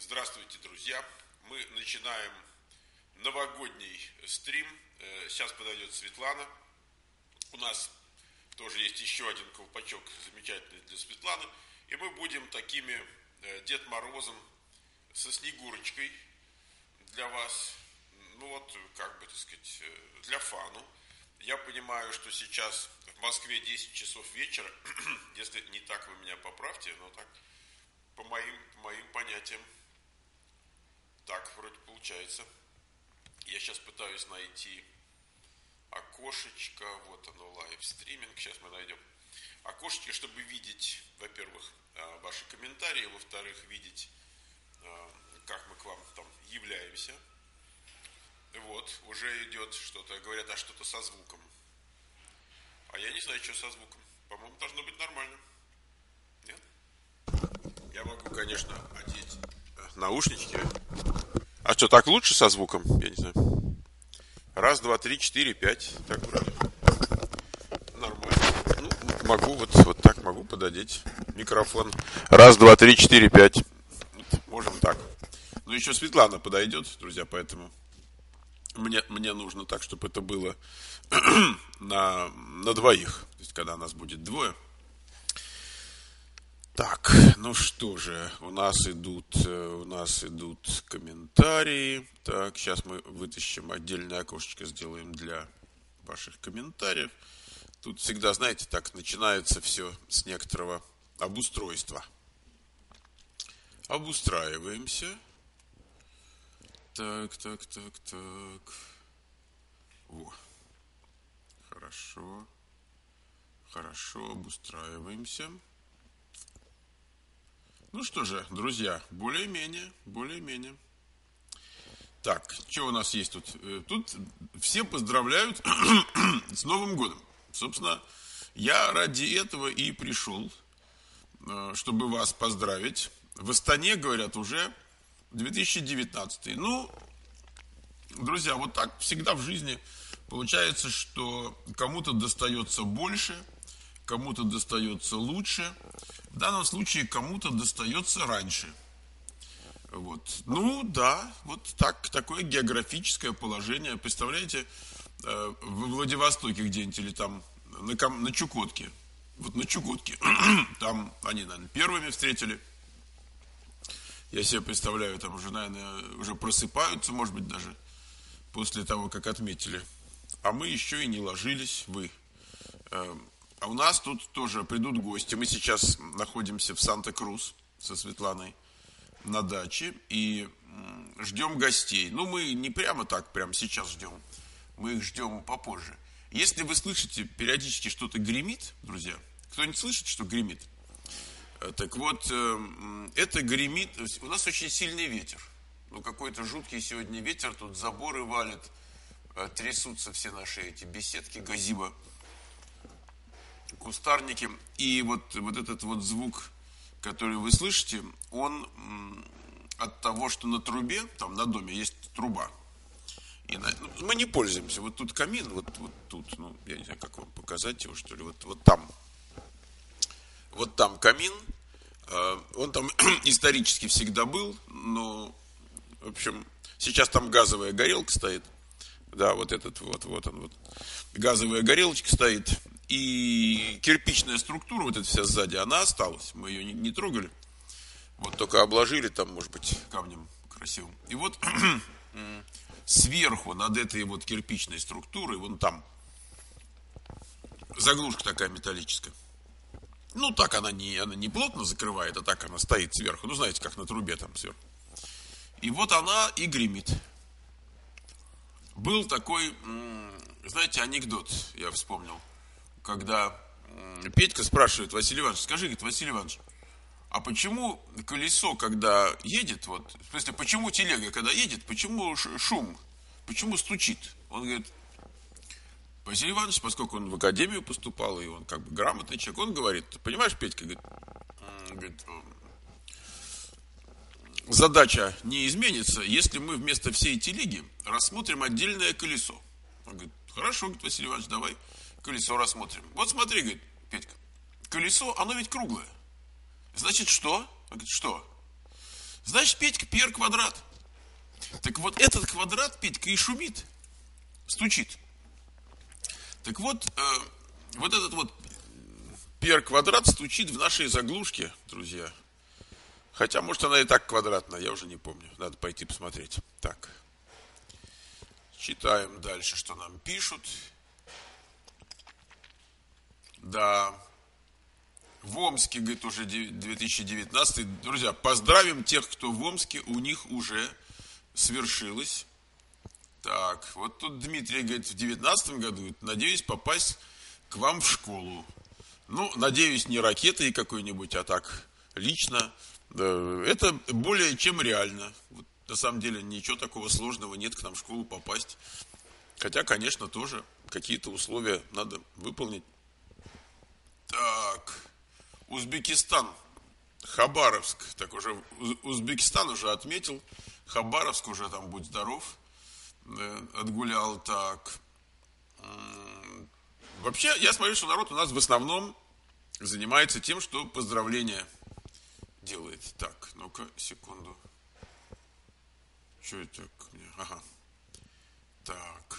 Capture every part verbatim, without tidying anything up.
Здравствуйте, друзья! Мы начинаем новогодний стрим. Сейчас подойдет Светлана. У нас тоже есть еще один колпачок замечательный для Светланы. И мы будем такими Дед Морозом со Снегурочкой для вас. Ну вот, как бы, так сказать, для фану. Я понимаю, что сейчас в Москве десять часов вечера. Если не так, вы меня поправьте, но так, по моим, по моим понятиям, так вроде получается. Я сейчас пытаюсь найти окошечко. Вот оно, лайв-стриминг. Сейчас мы найдем окошечко, чтобы видеть, во-первых, ваши комментарии, во-вторых, видеть, как мы к вам там являемся. Вот, уже идет что-то. Говорят, а что-то со звуком. А я не знаю, что со звуком. По-моему, должно быть нормально. Нет? Я могу, конечно, одеть наушнички. А что, так лучше со звуком? Я не знаю. Раз, два, три, четыре, пять. Так вроде. Нормально. Ну, могу, вот, вот так могу пододеть микрофон. Раз, два, три, четыре, пять. Вот, можем так. Ну, еще Светлана подойдет, друзья, поэтому мне, мне нужно так, чтобы это было на, на двоих. То есть, когда нас будет двое. Так, ну что же, у нас идут, у нас идут комментарии. Так, сейчас мы вытащим отдельное окошечко, сделаем для ваших комментариев. Тут всегда, знаете, так начинается все с некоторого обустройства. Обустраиваемся. Так, так, так, так. О, хорошо. Хорошо, обустраиваемся. Ну что же, друзья, более-менее, более-менее. Так, что у нас есть тут? Тут все поздравляют с Новым годом. Собственно, я ради этого и пришел, чтобы вас поздравить. В Астане, говорят, уже две тысячи девятнадцатый. Ну, друзья, вот так всегда в жизни получается, что кому-то достается больше, кому-то достается лучше. В данном случае кому-то достается раньше. Вот. Ну да, вот так, такое географическое положение. Представляете, в Владивостоке где-нибудь или там на, Кам... на Чукотке. Вот на Чукотке. Там они, наверное, первыми встретили. Я себе представляю, там уже, наверное, уже просыпаются, может быть, даже после того, как отметили. А мы еще и не ложились, вы. А у нас тут тоже придут гости. Мы сейчас находимся в Санта-Крус со Светланой на даче и ждем гостей. Ну, мы не прямо так, прямо сейчас ждем. Мы их ждем попозже. Если вы слышите, периодически что-то гремит, друзья, кто-нибудь слышит, что гремит? Так вот, это гремит. У нас очень сильный ветер. Ну, какой-то жуткий сегодня ветер. Тут заборы валят, трясутся все наши эти беседки, газиба, кустарники. И вот, вот этот вот звук, который вы слышите, он от того, что на трубе, там на доме есть труба. И на, ну, мы не пользуемся. Вот тут камин, вот, вот тут, ну, я не знаю, как вам показать его, что ли, вот, вот там. Вот там камин. Э, он там исторически всегда был, но, в общем, сейчас там газовая горелка стоит. Да, вот этот вот, вот он, вот. Газовая горелочка стоит. И кирпичная структура, вот эта вся сзади, она осталась. Мы ее не, не трогали. Вот только обложили там, может быть, камнем красивым. И вот сверху над этой вот кирпичной структурой, вон там, заглушка такая металлическая. Ну, так она не, она не плотно закрывает, а так она стоит сверху. Ну, знаете, как на трубе там сверху. И вот она и гремит. Был такой, знаете, анекдот, я вспомнил. Когда Петька спрашивает Василий Иванович, скажи, говорит, Василий Иванович, а почему колесо, когда едет, вот, в смысле, почему телега, когда едет, почему шум, почему стучит? Он говорит, Василий Иванович, поскольку он в академию поступал, и он как бы грамотный человек, он говорит, понимаешь, Петька, говорит, говорит, задача не изменится, если мы вместо всей телеги рассмотрим отдельное колесо. Он говорит, хорошо, говорит, Василий Иванович, давай колесо рассмотрим. Вот смотри, говорит Петька, колесо, оно ведь круглое. Значит, что? Он говорит, что? Значит, Петька пьер квадрат. Так вот, этот квадрат Петька и шумит, стучит. Так вот, э, вот этот вот пьер квадрат стучит в нашей заглушке, друзья. Хотя, может, она и так квадратная, я уже не помню. Надо пойти посмотреть. Так. Читаем дальше, что нам пишут. Да. В Омске, говорит, уже две тысячи девятнадцатый. Друзья, поздравим тех, кто в Омске, у них уже свершилось. Так, вот тут Дмитрий говорит, в девятнадцатом году, надеюсь попасть к вам в школу. Ну, надеюсь, не ракетой какой-нибудь, а так лично. Это более чем реально. Вот, на самом деле ничего такого сложного нет к нам в школу попасть. Хотя, конечно, тоже какие-то условия надо выполнить. Так, Узбекистан, Хабаровск. Так уже Узбекистан уже отметил. Хабаровск уже там, будь здоров, отгулял. Так. Вообще, я смотрю, что народ у нас в основном занимается тем, что поздравления делает. Так, ну-ка, секунду. Что это к мне? Ага. Так.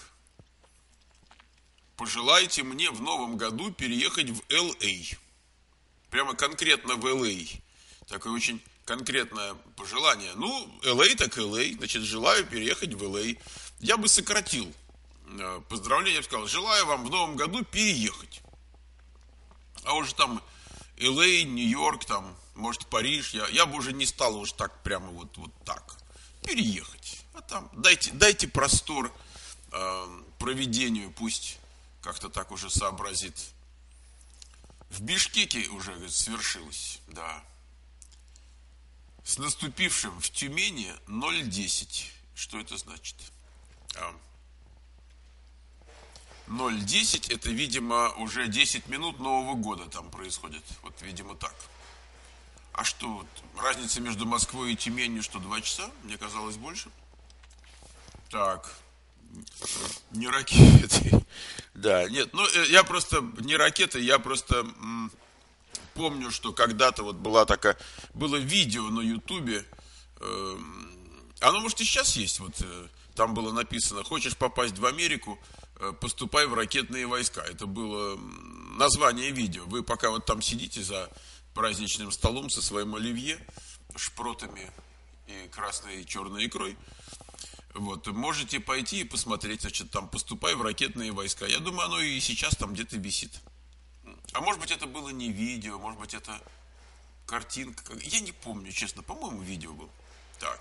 Пожелайте мне в новом году переехать в Эл Эй. Прямо конкретно в Эл Эй. Такое очень конкретное пожелание. Ну, Эл Эй так Эл Эй. Значит, желаю переехать в Эл Эй. Я бы сократил поздравление. Я бы сказал, желаю вам в новом году переехать. А уже там Эл Эй, Нью-Йорк, там, может, Париж. Я, я бы уже не стал уж так прямо вот, вот так. Переехать. А там дайте, дайте простор э, проведению, пусть как-то так уже сообразит. В Бишкеке уже, говорит, свершилось, да. С наступившим в Тюмени ноль десять. Что это значит? А, ноль десять это, видимо, уже десять минут Нового года там происходит. Вот, видимо, так. А что, вот, разница между Москвой и Тюменью, что, два часа? Мне казалось, больше. Так. Не ракеты. Да, нет, ну, я просто, не ракеты, я просто м, помню, что когда-то вот была такая, было видео на Ютубе, э, оно, может, и сейчас есть, вот, э, там было написано, хочешь попасть в Америку, э, поступай в ракетные войска. Это было название видео. Вы пока вот там сидите за праздничным столом со своим оливье, шпротами и красной и черной икрой, вот, можете пойти и посмотреть, значит, там, поступай в ракетные войска. Я думаю, оно и сейчас там где-то висит. А может быть, это было не видео, может быть, это картинка. Я не помню, честно, по-моему, видео было. Так.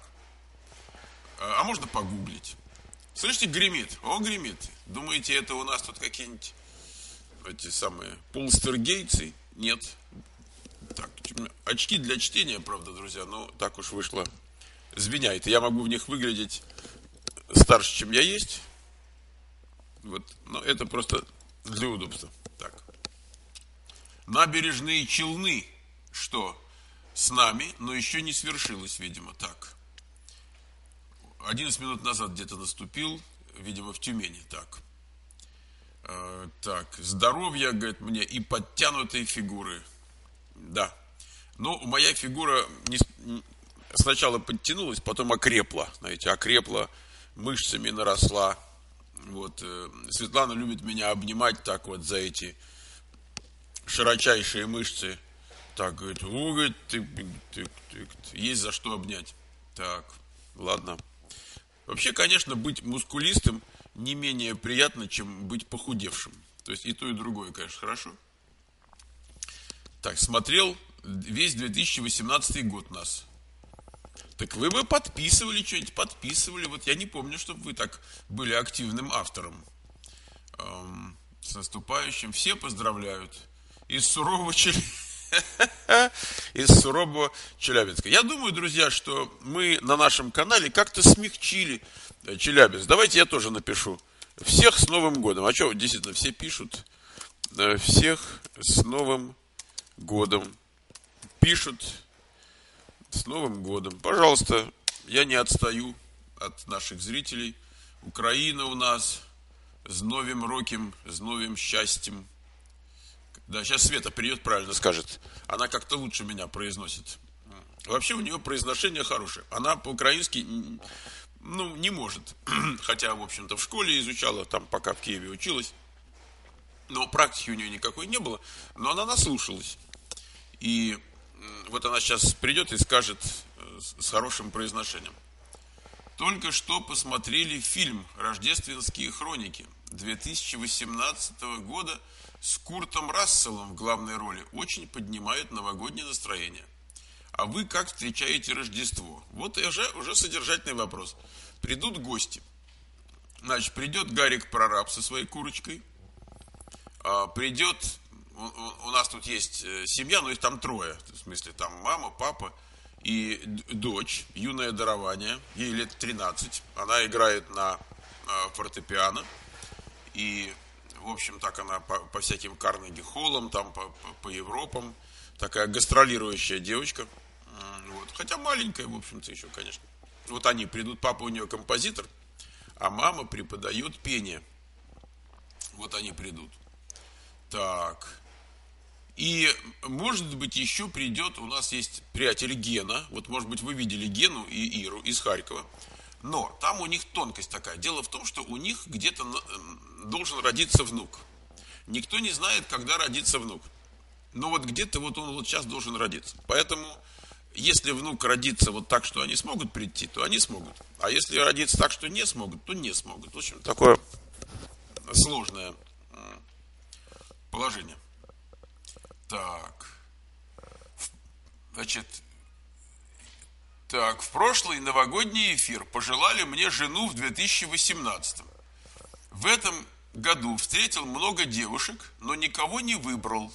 А можно погуглить. Слышите, гремит? О, гремит. Думаете, это у нас тут какие-нибудь эти самые полстергейцы? Нет. Так, очки для чтения, правда, друзья, но так уж вышло. Звеняет. Я могу в них выглядеть старше, чем я есть. Вот. Но это просто для удобства. Так. Набережные Челны. Что? С нами, но еще не свершилось, видимо. Так. одиннадцать минут назад где-то наступил, видимо, в Тюмени. Так. Э, так. Здоровья, говорит, мне и подтянутой фигуры. Да. Но моя фигура не, сначала подтянулась, потом окрепла. Знаете, окрепла, мышцами наросла. Вот. Светлана любит меня обнимать так вот за эти широчайшие мышцы. Так, говорит, о, говорит, ты, ты, ты, ты, есть за что обнять. Так, ладно. Вообще, конечно, быть мускулистым не менее приятно, чем быть похудевшим. То есть и то, и другое, конечно, хорошо. Так, смотрел весь две тысячи восемнадцатый год нас. Так вы бы подписывали что-нибудь, подписывали. Вот я не помню, чтобы вы так были активным автором. Эм, с наступающим. Все поздравляют. Из сурового Челябинска. Из сурового Челябинска. Я думаю, друзья, что мы на нашем канале как-то смягчили Челябинск. Давайте я тоже напишу. Всех с Новым годом. А что, действительно, все пишут. Всех с Новым годом. Пишут. С Новым годом. Пожалуйста, я не отстаю от наших зрителей. Украина у нас с новым роком, с новым счастьем. Да, сейчас Света придет, правильно скажет. Она как-то лучше меня произносит. Вообще у нее произношение хорошее. Она по-украински, ну, не может. Хотя, в общем-то, в школе изучала, там, пока в Киеве училась. Но практики у нее никакой не было. Но она наслушалась. И вот она сейчас придет и скажет с хорошим произношением. Только что посмотрели фильм «Рождественские хроники» две тысячи восемнадцатого года с Куртом Расселом в главной роли. Очень поднимает новогоднее настроение. А вы как встречаете Рождество? Вот и уже, уже содержательный вопрос. Придут гости. Значит, придет Гарик Прораб со своей курочкой. А, придет, у, у нас тут есть семья, но их там трое. В смысле, там мама, папа и дочь, юное дарование. Ей лет тринадцать. Она играет на фортепиано. И, в общем, так она по, по всяким Карнеги-холлам, там по, по, по Европам. Такая гастролирующая девочка. Вот. Хотя маленькая, в общем-то, еще, конечно. Вот они придут, папа у нее композитор, а мама преподает пение. Вот они придут. Так. И, может быть, еще придет, у нас есть приятель Гена. Вот, может быть, вы видели Гену и Иру из Харькова. Но там у них тонкость такая. Дело в том, что у них где-то должен родиться внук. Никто не знает, когда родится внук. Но вот где-то вот он вот сейчас должен родиться. Поэтому, если внук родится вот так, что они смогут прийти, то они смогут. А если родится так, что не смогут, то не смогут. В общем, такое сложное положение. Так. Значит, так, в прошлый новогодний эфир пожелали мне жену в две тысячи восемнадцатом. В этом году встретил много девушек, но никого не выбрал.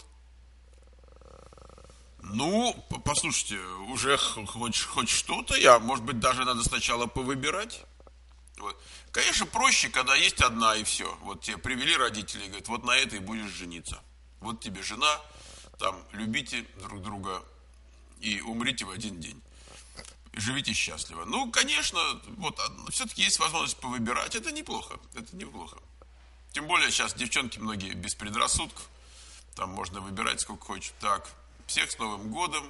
Ну, послушайте, уже хоть, хоть что-то, я, может быть, даже надо сначала повыбирать. Вот. Конечно, проще, когда есть одна и все. Вот тебе привели родители и говорят, вот на этой будешь жениться. Вот тебе жена, там, любите друг друга и умрите в один день. Живите счастливо. Ну, конечно, вот, все-таки есть возможность повыбирать, это неплохо, это неплохо. Тем более сейчас девчонки многие без предрассудков, там можно выбирать сколько хочешь. Так. Всех с Новым годом.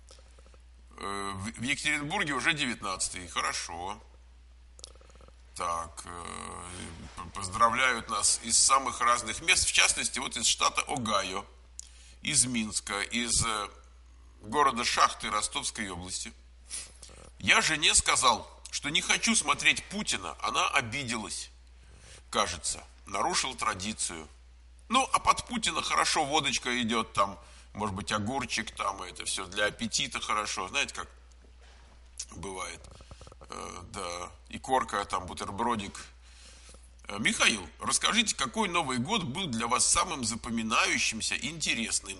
В Екатеринбурге уже девятнадцатый. Хорошо. Так. Поздравляют нас из самых разных мест. В частности, вот из штата Огайо. Из Минска. Из города Шахты Ростовской области. Я жене сказал, что не хочу смотреть Путина. Она обиделась. Кажется. Нарушил традицию. Ну, а под Путина хорошо водочка идет там. Может быть, огурчик там, это все для аппетита хорошо. Знаете, как бывает. Э, да, и корка, там, бутербродик. Э, Михаил, расскажите, какой Новый год был для вас самым запоминающимся, интересным?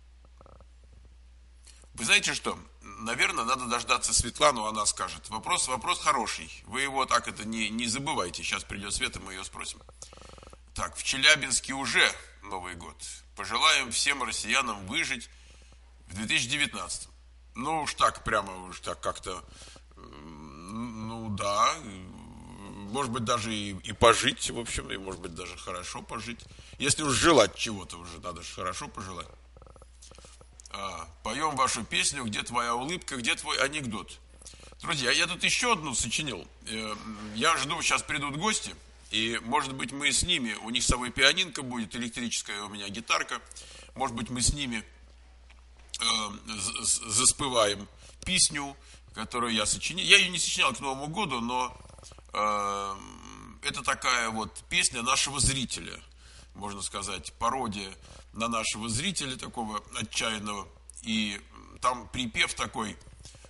Вы знаете что? Наверное, надо дождаться Светлану, она скажет. Вопрос, вопрос хороший. Вы его так это не, не забывайте. Сейчас придет Света, мы ее спросим. Так, в Челябинске уже Новый год. Пожелаем всем россиянам выжить в две тысячи девятнадцатом. Ну уж так, прямо уж так как-то, ну да, может быть даже и, и пожить, в общем, и может быть даже хорошо пожить. Если уж желать чего-то уже, надо же хорошо пожелать. А, поем вашу песню «Где твоя улыбка, где твой анекдот». Друзья, я тут еще одну сочинил. Я жду, сейчас придут гости. И, может быть, мы с ними, у них с собой пианинка будет, электрическая, у меня гитарка. Может быть, мы с ними э, заспеваем песню, которую я сочинил. Я ее не сочинял к Новому году, но э, это такая вот песня нашего зрителя, можно сказать, пародия на нашего зрителя, такого отчаянного. И там припев такой...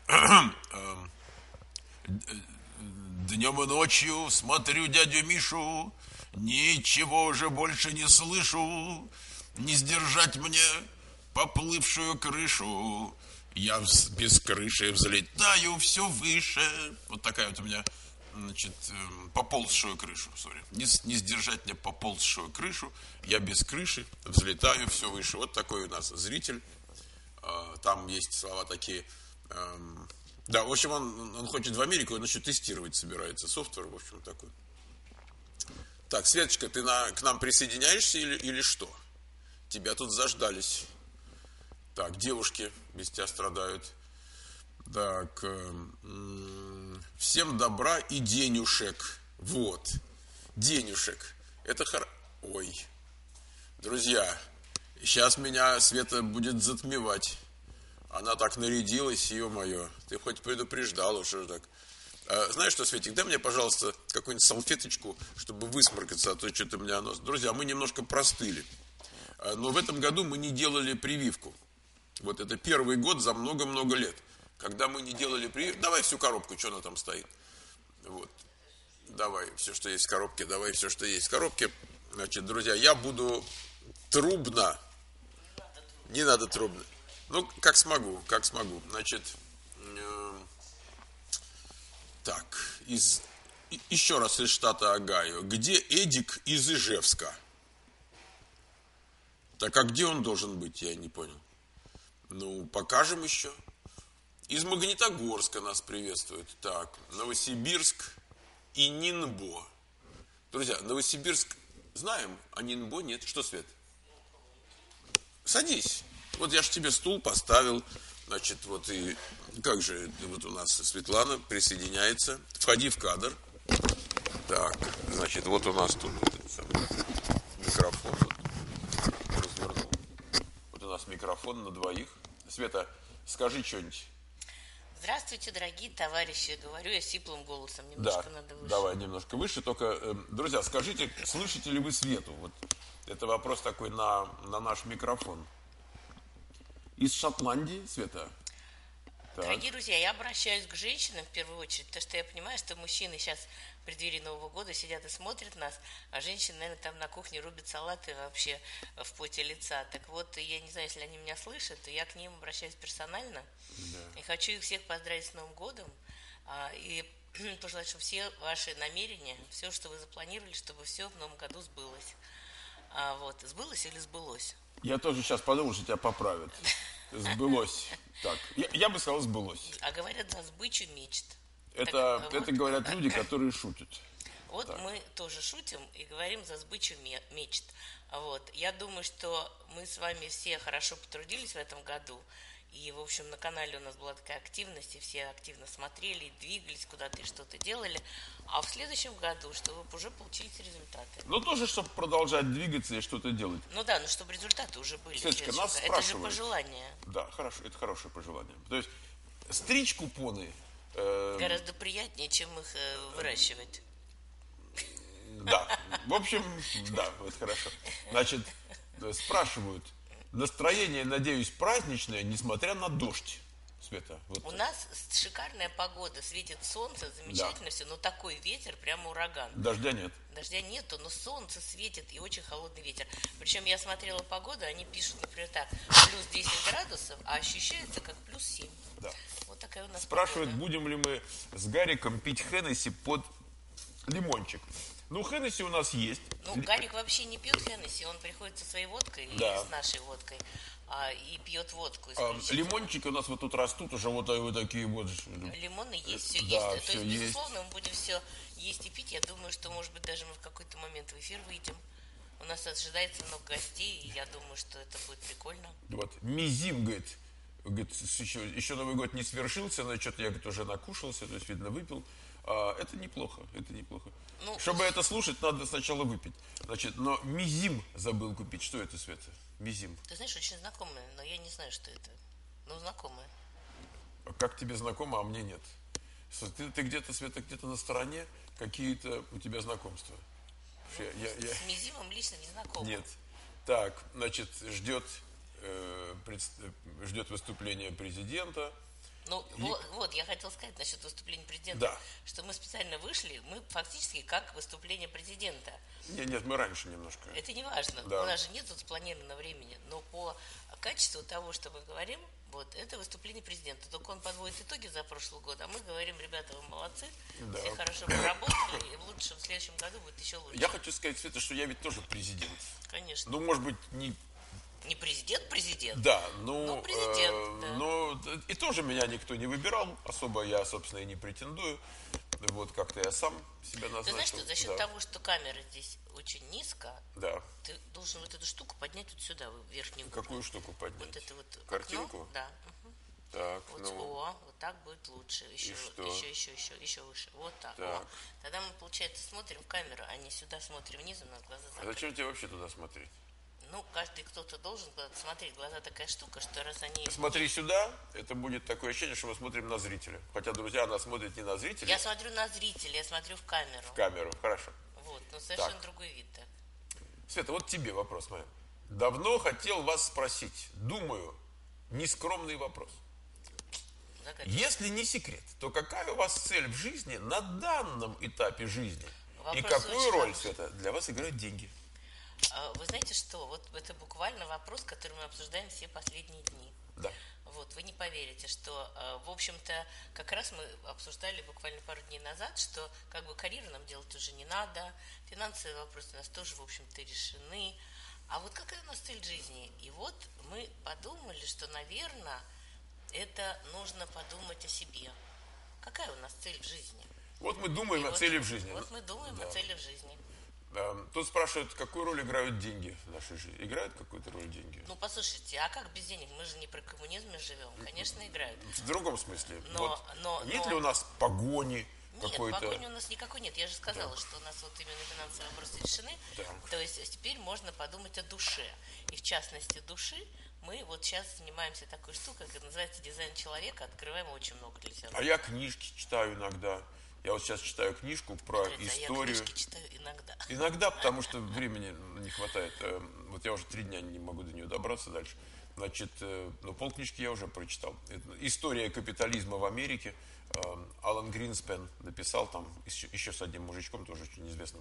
Днем и ночью смотрю дядю Мишу, ничего уже больше не слышу, не сдержать мне поплывшую крышу, я без крыши взлетаю все выше. Вот такая вот у меня, значит, поползшую крышу, сори. Не, не сдержать мне поползшую крышу, я без крыши взлетаю все выше. Вот такой у нас зритель. Там есть слова такие... Да, в общем, он, он хочет в Америку, он еще тестировать собирается, софтвер, в общем, такой. Так, Светочка, ты на, к нам присоединяешься или, или что? Тебя тут заждались. Так, девушки без тебя страдают. Так, м, всем добра и денюшек. Вот, денюшек. Это хор... Ой, друзья, сейчас меня Света будет затмевать. Она так нарядилась, ё-моё. Ты хоть предупреждала, что же так. А, знаешь что, Светик, дай мне, пожалуйста, какую-нибудь салфеточку, чтобы высморкаться, а то что-то у меня нос. Друзья, мы немножко простыли. А, но в этом году мы не делали прививку. Вот это первый год за много-много лет, когда мы не делали прививку. Давай всю коробку, что она там стоит. Вот. Давай все, что есть в коробке, давай все, что есть в коробке. Значит, друзья, я буду трубно. Не надо трубно. Ну, как смогу, как смогу. Значит, э, так, из, еще раз из штата Огайо. Где Эдик из Ижевска? Так, а где он должен быть, я не понял. Ну, покажем еще. Из Магнитогорска нас приветствует. Так, Новосибирск и Нинбо. Друзья, Новосибирск знаем, а Нинбо нет. Что, Свет? Садись. Вот я же тебе стул поставил. Значит, вот и как же, вот у нас Светлана присоединяется. Входи в кадр. Так, значит, вот у нас тут вот этот самый микрофон. Вот, развернул. Вот у нас микрофон на двоих. Света, скажи что-нибудь. Здравствуйте, дорогие товарищи. Говорю я сиплым голосом. Немножко Да, надо выше. давай немножко выше. Только, э, друзья, скажите, слышите ли вы Свету? Вот это вопрос такой на, на наш микрофон. Из Шотландии, Света? Так. Дорогие друзья, я обращаюсь к женщинам в первую очередь, потому что я понимаю, что мужчины сейчас в преддверии Нового года сидят и смотрят нас, а женщины, наверное, там на кухне рубят салаты вообще в поте лица. Так вот, я не знаю, если они меня слышат, то я к ним обращаюсь персонально. Да. И хочу их всех поздравить с Новым годом. А, и пожелать, чтобы все ваши намерения, все, что вы запланировали, чтобы все в Новом году сбылось. А, вот, сбылось или сбылось? Я тоже сейчас подумал, что тебя поправят. Сбылось. Так, я, я бы сказал, сбылось. А говорят, за сбычу мечт. Это, Так, это вот. говорят люди, которые шутят. Вот так. Мы тоже шутим и говорим за сбычу мечт. Вот. Я думаю, что мы с вами все хорошо потрудились в этом году. И, в общем, на канале у нас была такая активность, и все активно смотрели, и двигались куда-то, и что-то делали. А в следующем году, чтобы уже получились результаты. Ну, тоже, чтобы продолжать двигаться и что-то делать. Ну да, ну чтобы результаты уже были. Светочка, нас это же пожелание. Да, хорошо, это хорошее пожелание. То есть, стричь купоны... Э, Гораздо приятнее, чем их э, выращивать. Да, в общем, да, вот хорошо. Значит, спрашивают, настроение, надеюсь, праздничное, несмотря на дождь. Света, вот. У нас шикарная погода, светит солнце, замечательно да. все, но такой ветер, прямо ураган. Дождя нет. Дождя нету, но солнце светит и очень холодный ветер. Причем я смотрела погоду, они пишут, например, так, плюс десять градусов, а ощущается как плюс семь. Да. Вот такая у нас Спрашивают, погода. Будем ли мы с Гариком пить Хеннесси под лимончик. Ну, Хеннесси у нас есть. Ну, Гарик вообще не пьет Хеннесси, он приходит со своей водкой да. или с нашей водкой. А, и пьет водку. А, лимончики у нас вот тут растут уже вот, вот такие вот. Лимоны есть, все да, есть. Все То есть, есть. безусловно, мы будем все есть и пить. Я думаю, что, может быть, даже мы в какой-то момент в эфир выйдем. У нас ожидается много гостей, и я думаю, что это будет прикольно. Вот. Мизим, говорит, говорит еще, еще Новый год не свершился, но что-то я, говорит, уже накушался, то есть, видно, выпил. А, это неплохо, это неплохо. Ну, Чтобы это слушать, надо сначала выпить. Значит, но мизим забыл купить. Что это, Света? Мизим. Ты знаешь, очень знакомое, но я не знаю, что это. Ну, знакомое. А как тебе знакомо, а мне нет? Ты, ты где-то, Света, где-то на стороне, какие-то у тебя знакомства. Ну, я, я, я... С мизимом лично не знакома. Нет. Так, значит, ждет, э, пред... ждет выступления президента. Ну, и... вот, вот, я хотела сказать насчет выступления президента, да. что мы специально вышли, мы фактически как выступление президента. Нет, нет, мы раньше немножко. Это не важно, да. У нас же нет тут спланированного времени, но по качеству того, что мы говорим, вот, это выступление президента. Только он подводит итоги за прошлый год, а мы говорим, ребята, вы молодцы, да. все хорошо поработали, и в лучшем в следующем году будет еще лучше. Я хочу сказать, Света, что я ведь тоже президент. Конечно. Ну, может быть, не... Не президент-президент. Да, ну, ну президент, э, да. но и тоже меня никто не выбирал, особо я, собственно, и не претендую. Вот как-то я сам себя назначил. Ты знаешь, что за счет да. того, что камера здесь очень низко, да. ты должен вот эту штуку поднять вот сюда, в верхнюю. Какую штуку поднять? Вот эту вот картинку? окно, да. Угу. Так, Вот, ну. о, вот так будет лучше. Еще, еще, еще, еще, еще выше. Вот так. Так. О. Тогда мы, получается, смотрим в камеру, а не сюда смотрим внизу, у нас глаза закрыты. А зачем тебе вообще туда смотреть? Ну, каждый кто-то должен куда-то смотреть. Глаза такая штука, что раз они... Смотри сюда, это будет такое ощущение, что мы смотрим на зрителя. Хотя, друзья, нас смотрят не на зрителя. Я смотрю на зрителя, я смотрю в камеру. В камеру, хорошо. Вот, ну совершенно так. другой вид, так. Света, вот тебе вопрос мой. Давно хотел вас спросить, думаю, нескромный вопрос. Загадка. Если не секрет, то какая у вас цель в жизни на данном этапе жизни? Вопрос и какую роль, хороший. Света, для вас играют деньги? Вы знаете что, вот это буквально вопрос, который мы обсуждаем все последние дни. Да. Вот, вы не поверите, что, в общем-то, как раз мы обсуждали буквально пару дней назад, что как бы карьеру нам делать уже не надо, финансовые вопросы у нас тоже, в общем-то, решены. А вот какая у нас цель жизни? И вот мы подумали, что, наверное, это нужно подумать о себе. Какая у нас цель в жизни? Вот мы думаем И о вот, цели в жизни. Вот мы думаем да. о цели в жизни. Тут спрашивают, какую роль играют деньги в нашей жизни. Играют какую-то роль деньги? Ну, послушайте, а как без денег? Мы же не при коммунизме живем. Конечно, играют. В другом смысле. Но, вот но, нет но... ли у нас погони Нет, какой-то? погони у нас никакой нет. Я же сказала, да. что у нас вот именно финансовые вопросы решены. Да. То есть теперь можно подумать о душе. И в частности души мы вот сейчас занимаемся такой штукой, как называется дизайн человека. Открываем очень много для себя. А я книжки читаю иногда. Я вот сейчас читаю книжку про Смотрите, историю. А я книжки читаю иногда. Иногда, потому что времени не хватает. Вот я уже три дня не могу до нее добраться дальше. Значит, ну, полкнижки я уже прочитал. История капитализма в Америке. Алан Гринспен написал там еще, еще с одним мужичком, тоже очень известным.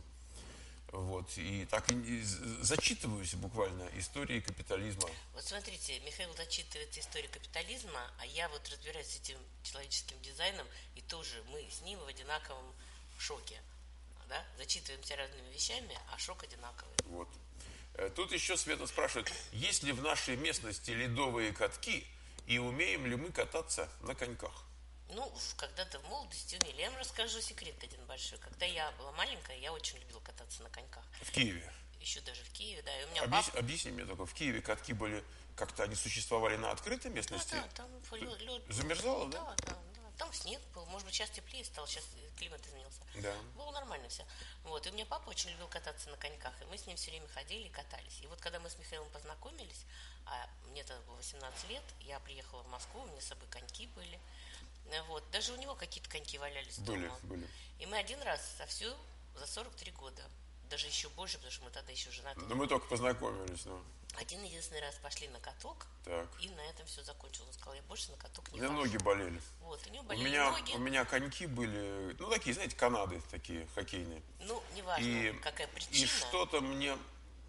Вот. И так и зачитываюсь буквально истории капитализма. Вот смотрите, Михаил зачитывает историю капитализма, а я вот разбираюсь с этим человеческим дизайном, и тоже мы с ним в одинаковом шоке. Да? Зачитываемся разными вещами, а шок одинаковый. Вот. Тут еще Света спрашивает, есть ли в нашей местности ледовые катки, и умеем ли мы кататься на коньках? Ну, когда-то в молодости умели. Я вам расскажу секрет один большой. Когда я была маленькая, я очень любила кататься на коньках. В Киеве? Еще даже в Киеве, да. И у меня Объясни, папа... объясни мне только, в Киеве катки были, как-то они существовали на открытой местности? Да, да, там лед, лед. Замерзало, да? Да, да, да. Там снег был, может быть, сейчас теплее стало, сейчас климат изменился. Да. Было нормально все. Вот. И у меня папа очень любил кататься на коньках, и мы с ним все время ходили и катались. И вот когда мы с Михаилом познакомились, а мне тогда было восемнадцать лет, я приехала в Москву, у меня с собой коньки были. Вот. Даже у него какие-то коньки валялись были, дома. Были, И мы один раз за всю, за сорок три года, даже еще больше, потому что мы тогда еще женаты. Но мы только познакомились, ну. Один единственный раз пошли на каток, так. и на этом все закончилось. Он сказал, я больше на каток не У меня хожу. ноги болели. Вот, у него У болели меня, ноги. у меня коньки были, ну, такие, знаете, канады такие, хоккейные. Ну, неважно, и, какая причина. И что-то мне,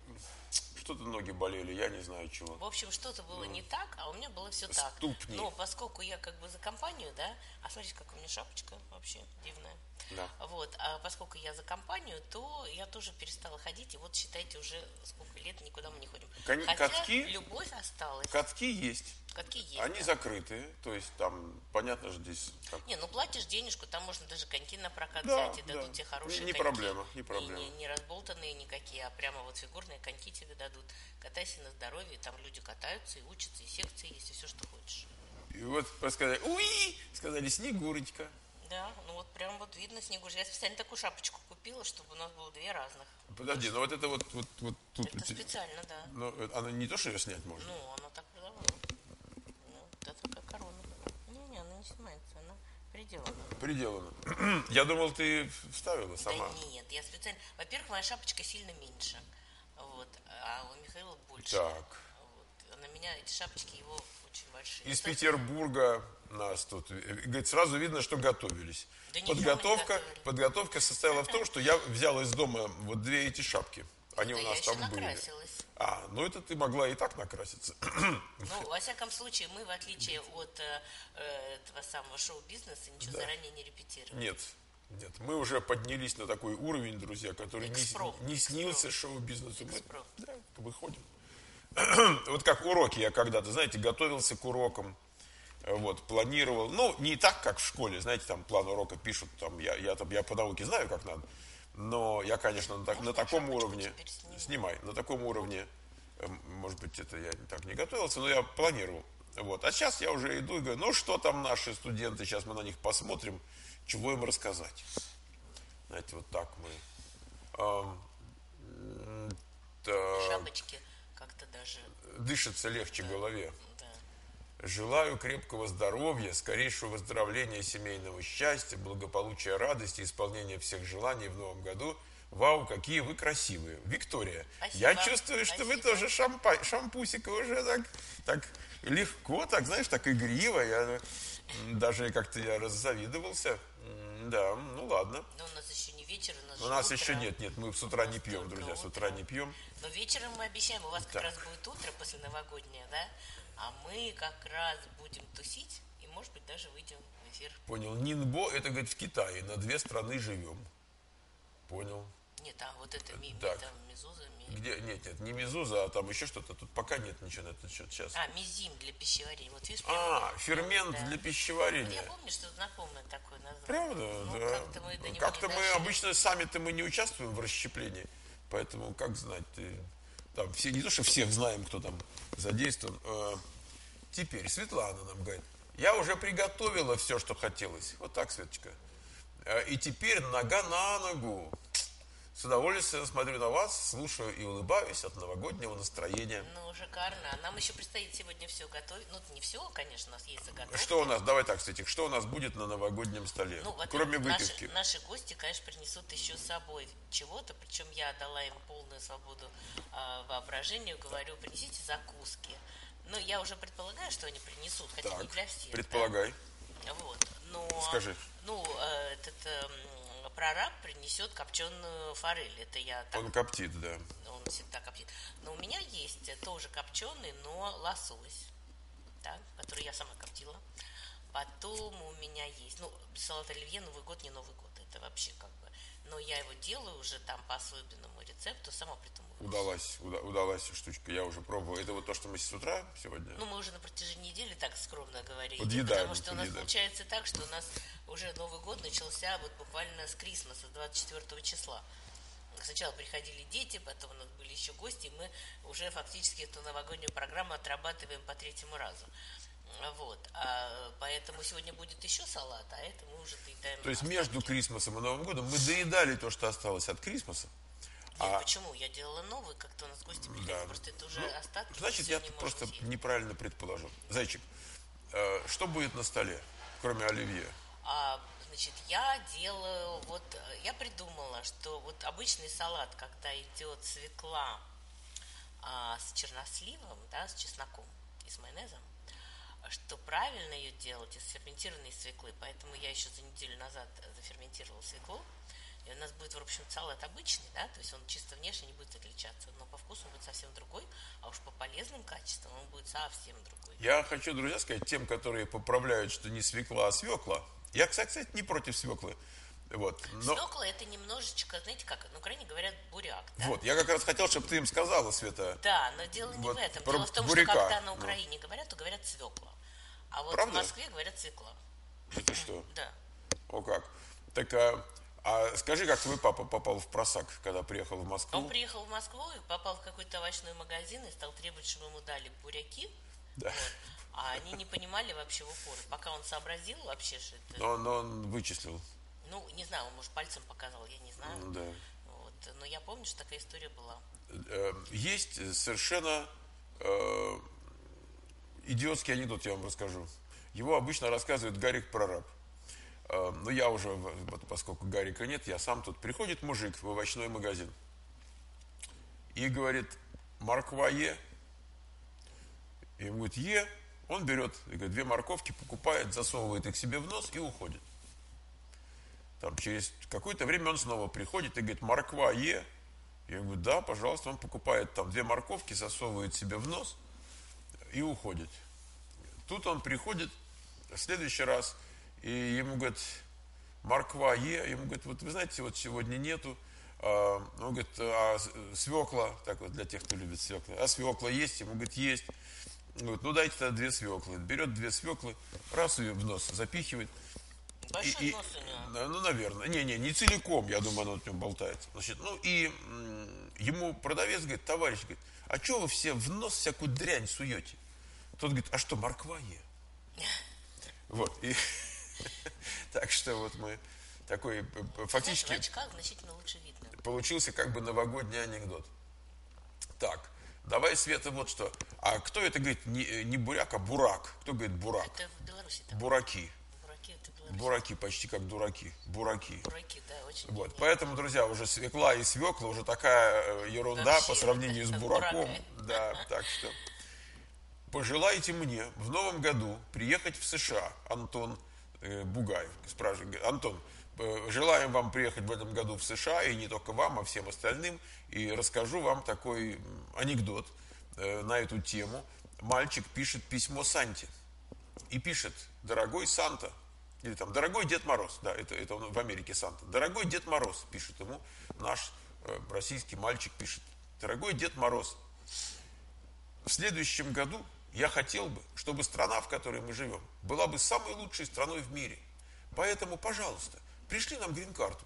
что-то ноги болели, я не знаю чего. В общем, что-то было ну, не так, а у меня было все так. Ступни. Но поскольку я как бы за компанию, да, а смотрите, как у меня шапочка вообще дивная. Да. Вот, а поскольку я за компанию, то я тоже перестала ходить, и вот считайте, уже сколько лет никуда мы не ходим. Кон- Хотя катки, любовь осталась. Катки есть. Катки есть. Они да. закрытые, то есть там, понятно же, здесь... Так. Не, ну платишь денежку, там можно даже коньки на прокат да, взять, и дадут да. тебе хорошие не, не коньки. Проблема, не проблема. Не, не, не разболтанные никакие, а прямо вот фигурные коньки тебе дадут. Катайся на здоровье, там люди катаются и учатся, и секции есть, и все, что хочешь. И вот сказали, уи, сказали, Снегурочка. Да, ну вот прям вот видно Снегурочка. Я специально такую шапочку купила, чтобы у нас было две разных. Подожди, ну вот это вот, вот, вот тут... Это специально, да. Но она не то, что ее снять можно? Ну, она так продавала. Ну, вот это такая корона. Не-не, она не снимается, она приделана. Приделана. Я думал, ты вставила сама. Да нет, я специально... Во-первых, моя шапочка сильно меньше, вот, а у Михаила больше. Так. Вот. На меня эти шапочки его очень большие. Из Это... Петербурга нас тут, говорит, сразу видно, что готовились. Да Подготовка, подготовка состояла в том, что я взял из дома вот две эти шапки. Они да у нас я там еще были. Накрасилась. А, ну это ты могла и так накраситься. Ну, во всяком случае, мы, в отличие от э, этого самого шоу-бизнеса, ничего да. заранее не репетировали. Нет, нет. Мы уже поднялись на такой уровень, друзья, который Экспром. не, не снился Экспром. шоу-бизнесу. Мы, Экспром. да, выходим. Вот как уроки я когда-то, знаете, готовился к урокам. Вот, планировал, ну, не так, как в школе, знаете, там план урока пишут, там, я, я, там, я по науке знаю, как надо, но я, конечно, на, так, на таком уровне, снимай, на таком уровне, может быть, это я так не готовился, но я планировал, Вот. А сейчас я уже иду и говорю, ну что там наши студенты, сейчас мы на них посмотрим, чего им рассказать. Знаете, вот так мы. А, так. Шапочки как-то даже... Дышится легче да. голове. Да. Желаю крепкого здоровья, скорейшего выздоровления, семейного счастья, благополучия, радости, исполнения всех желаний в новом году. Вау, какие вы красивые. Виктория, Спасибо. я чувствую, что Спасибо. вы тоже шампа... шампусика уже так, так легко, так, знаешь, так игриво. Я даже как-то я раззавидовался. Да, ну ладно. Но у нас еще не вечер, у нас, У нас утро. еще нет, нет, мы с утра не пьем, друзья, с утра не пьем. Но вечером мы обещаем, у вас как так. раз будет утро после новогоднее, да? А мы как раз будем тусить и, может быть, даже выйдем в эфир. Понял. Нинбо, это, говорит, в Китае, на две страны живем. Понял. Нет, а вот это ми, так. там мезуза. Ми... Где? Нет, нет, не мезуза, а там еще что-то. Тут пока нет ничего на этот счет сейчас. А, мизим для пищеварения. Вот видишь, а, фермент да. для пищеварения. Я помню, что знакомое такое название. Правда, ну, да. Как-то мы, до него как-то не мы дошли. обычно сами-то мы не участвуем в расщеплении. Поэтому, как знать, ты, там все, не то, что всех знаем, кто там задействован. А, теперь Светлана нам говорит, я уже приготовила все, что хотелось. Вот так, Светочка. А, и теперь нога на ногу. С удовольствием смотрю на вас, слушаю и улыбаюсь от новогоднего настроения. Ну, шикарно. А нам еще предстоит сегодня все готовить. Ну, не все, конечно, у нас есть заготовки. Что у нас, давай так, Светик, что у нас будет на новогоднем столе? Ну, кроме выпивки? Наши, наши гости, конечно, принесут еще с собой чего-то, причем я дала им полную свободу э, воображению, говорю, принесите закуски. Ну, я уже предполагаю, что они принесут, хотя так, не для всех. предполагай. Да? Вот. Но, Скажи. Ну, э, этот э, прораб принесет копченую форель. Это я так... Он коптит, да. Он всегда коптит. Но у меня есть тоже копченый, но лосось, да, который я сама коптила. Потом у меня есть, ну, салат оливье, Новый год, не Новый год, это вообще как бы, но я его делаю уже там по особенному рецепту, сама придумываю. Удалась, уда, удалась штучка, я уже пробовал. Это вот то, что мы с утра сегодня? Ну, мы уже на протяжении недели так скромно говорили, подъедаем, потому что подъедаем. У нас получается так, что у нас уже Новый год начался вот буквально с Крисмаса, с двадцать четвёртого числа. Сначала приходили дети, потом у нас были еще гости, и мы уже фактически эту новогоднюю программу отрабатываем по третьему разу. Вот, а поэтому сегодня будет еще салат, а это мы уже доедаем. То есть остатки. Между Крисмасом и Новым годом мы доедали то, что осталось от Крисмаса. Нет, а... почему? Я делала новый, как-то у нас гости приходили, да. Просто это уже ну, остатки. Значит, я просто съесть. неправильно предположил. Зайчик, э, что будет на столе, кроме оливье? А, значит, я делаю, вот, я придумала, что вот обычный салат, когда идет свекла а, с черносливом, да, с чесноком и с майонезом, что правильно ее делать из ферментированной свеклы, поэтому я еще за неделю назад заферментировала свеклу, и у нас будет, в общем, салат обычный, да, то есть он чисто внешне не будет отличаться, но по вкусу он будет совсем другой, а уж по полезным качествам он будет совсем другой. Я хочу, друзья, сказать тем, которые поправляют, что не свекла, а свекла. Я, кстати, не против свеклы. Вот, но... Свекла это немножечко, знаете как, на Украине говорят буряк, да? Вот, я как раз хотел, чтобы ты им сказала, Света. Да, но дело не вот в этом. про Дело в том, буряка. что когда на Украине ну. говорят, то говорят свекла. А вот Правда? в Москве говорят свекла. Это что? Да. О как. Так, а, а скажи, как твой папа попал в просак, когда приехал в Москву? Он приехал в Москву и попал в какой-то овощной магазин и стал требовать, чтобы ему дали буряки. Да. Вот. А они не понимали вообще в упор. Пока он сообразил вообще, что это... Но, но он вычислил. Ну, не знаю, он, может, пальцем показал, я не знаю. Да. Вот. Но я помню, что такая история была. Есть совершенно э, идиотский анекдот, я вам расскажу. Его обычно рассказывает Гарик Прораб. Э, но я уже, вот, поскольку Гарика нет, я сам тут. Приходит мужик в овощной магазин и говорит, морква Е. И ему говорит, Е. Он берет говорит, две морковки, покупает, засовывает их себе в нос и уходит. Там, через какое-то время он снова приходит и говорит, морква Е. Я говорю, да, пожалуйста. Он покупает там две морковки, засовывает себе в нос и уходит. Тут он приходит в следующий раз, и ему говорит, морква Е. Ему говорит, вот вы знаете, вот сегодня нету. Он говорит, а свекла, так вот для тех, кто любит свеклы, а свекла есть? Ему говорит, есть. Он говорит, ну дайте тогда две свеклы. Берет две свеклы, раз ее в нос запихивает. Большой и, нос у него. Да, ну, наверное. Не-не, не целиком, я думаю, оно от него болтается. Значит, ну и м, ему продавец говорит, товарищ, говорит, а что вы все в нос всякую дрянь суете? Тот говорит, а что, морква е? Вот, и так что вот мы такой фактически... Знаешь, в очках значительно лучше видно. Получился как бы новогодний анекдот. Так, давай, Света, вот что. А кто это говорит? Не, не буряк, а бурак. Кто говорит бурак? Это в Беларуси. Там. Бураки. Бураки, это Беларусь. Бураки, почти как дураки. Бураки. Бураки, да, очень. Вот, поэтому, друзья, уже свекла и свекла уже такая ерунда вообще, по сравнению с бураком. буракой. Да, так что пожелайте мне в новом году приехать в США. Антон э, Бугаев спрашивает. Антон, э, желаем вам приехать в этом году в США, и не только вам, а всем остальным. И расскажу вам такой анекдот э, на эту тему. Мальчик пишет письмо Санте. И пишет, дорогой Санта, или там, дорогой Дед Мороз, да, это, это он в Америке Санта. Дорогой Дед Мороз, пишет ему наш э, российский мальчик, пишет. Дорогой Дед Мороз, в следующем году я хотел бы, чтобы страна, в которой мы живем, была бы самой лучшей страной в мире. Поэтому, пожалуйста, пришли нам грин-карту.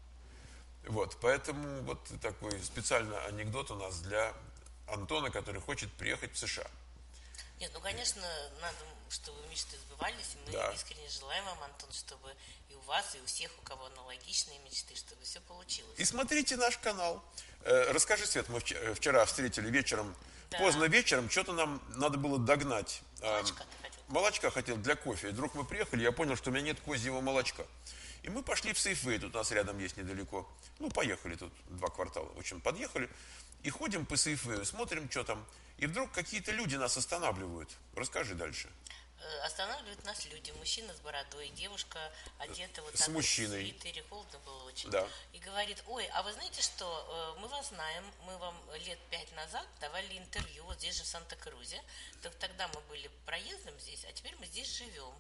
Вот, поэтому вот такой специальный анекдот у нас для Антона, который хочет приехать в США. Нет, ну, конечно, надо, чтобы мечты сбывались. Мы Да. искренне желаем вам, Антон, чтобы и у вас, и у всех, у кого аналогичные мечты, чтобы все получилось. И смотрите наш канал. Э, расскажи, Свет, мы вчера встретили вечером, да. поздно вечером, что-то нам надо было догнать. Молочка ты хотел? Молочка хотел для кофе. И вдруг мы приехали, я понял, что у меня нет козьего молочка. И мы пошли в Сейфвей, тут у нас рядом есть недалеко. Ну, поехали тут, два квартала. В общем, подъехали. И ходим по Сейфвею, смотрим, что там. И вдруг какие-то люди нас останавливают. Расскажи дальше. Останавливают нас люди, мужчина с бородой, девушка одета вот с так мужчиной. в свитере, холодно было очень. Да. И говорит, ой, а вы знаете что, мы вас знаем, мы вам лет пять назад давали интервью, вот здесь же в Санта-Крузе, так тогда мы были проездом здесь, а теперь мы здесь живем.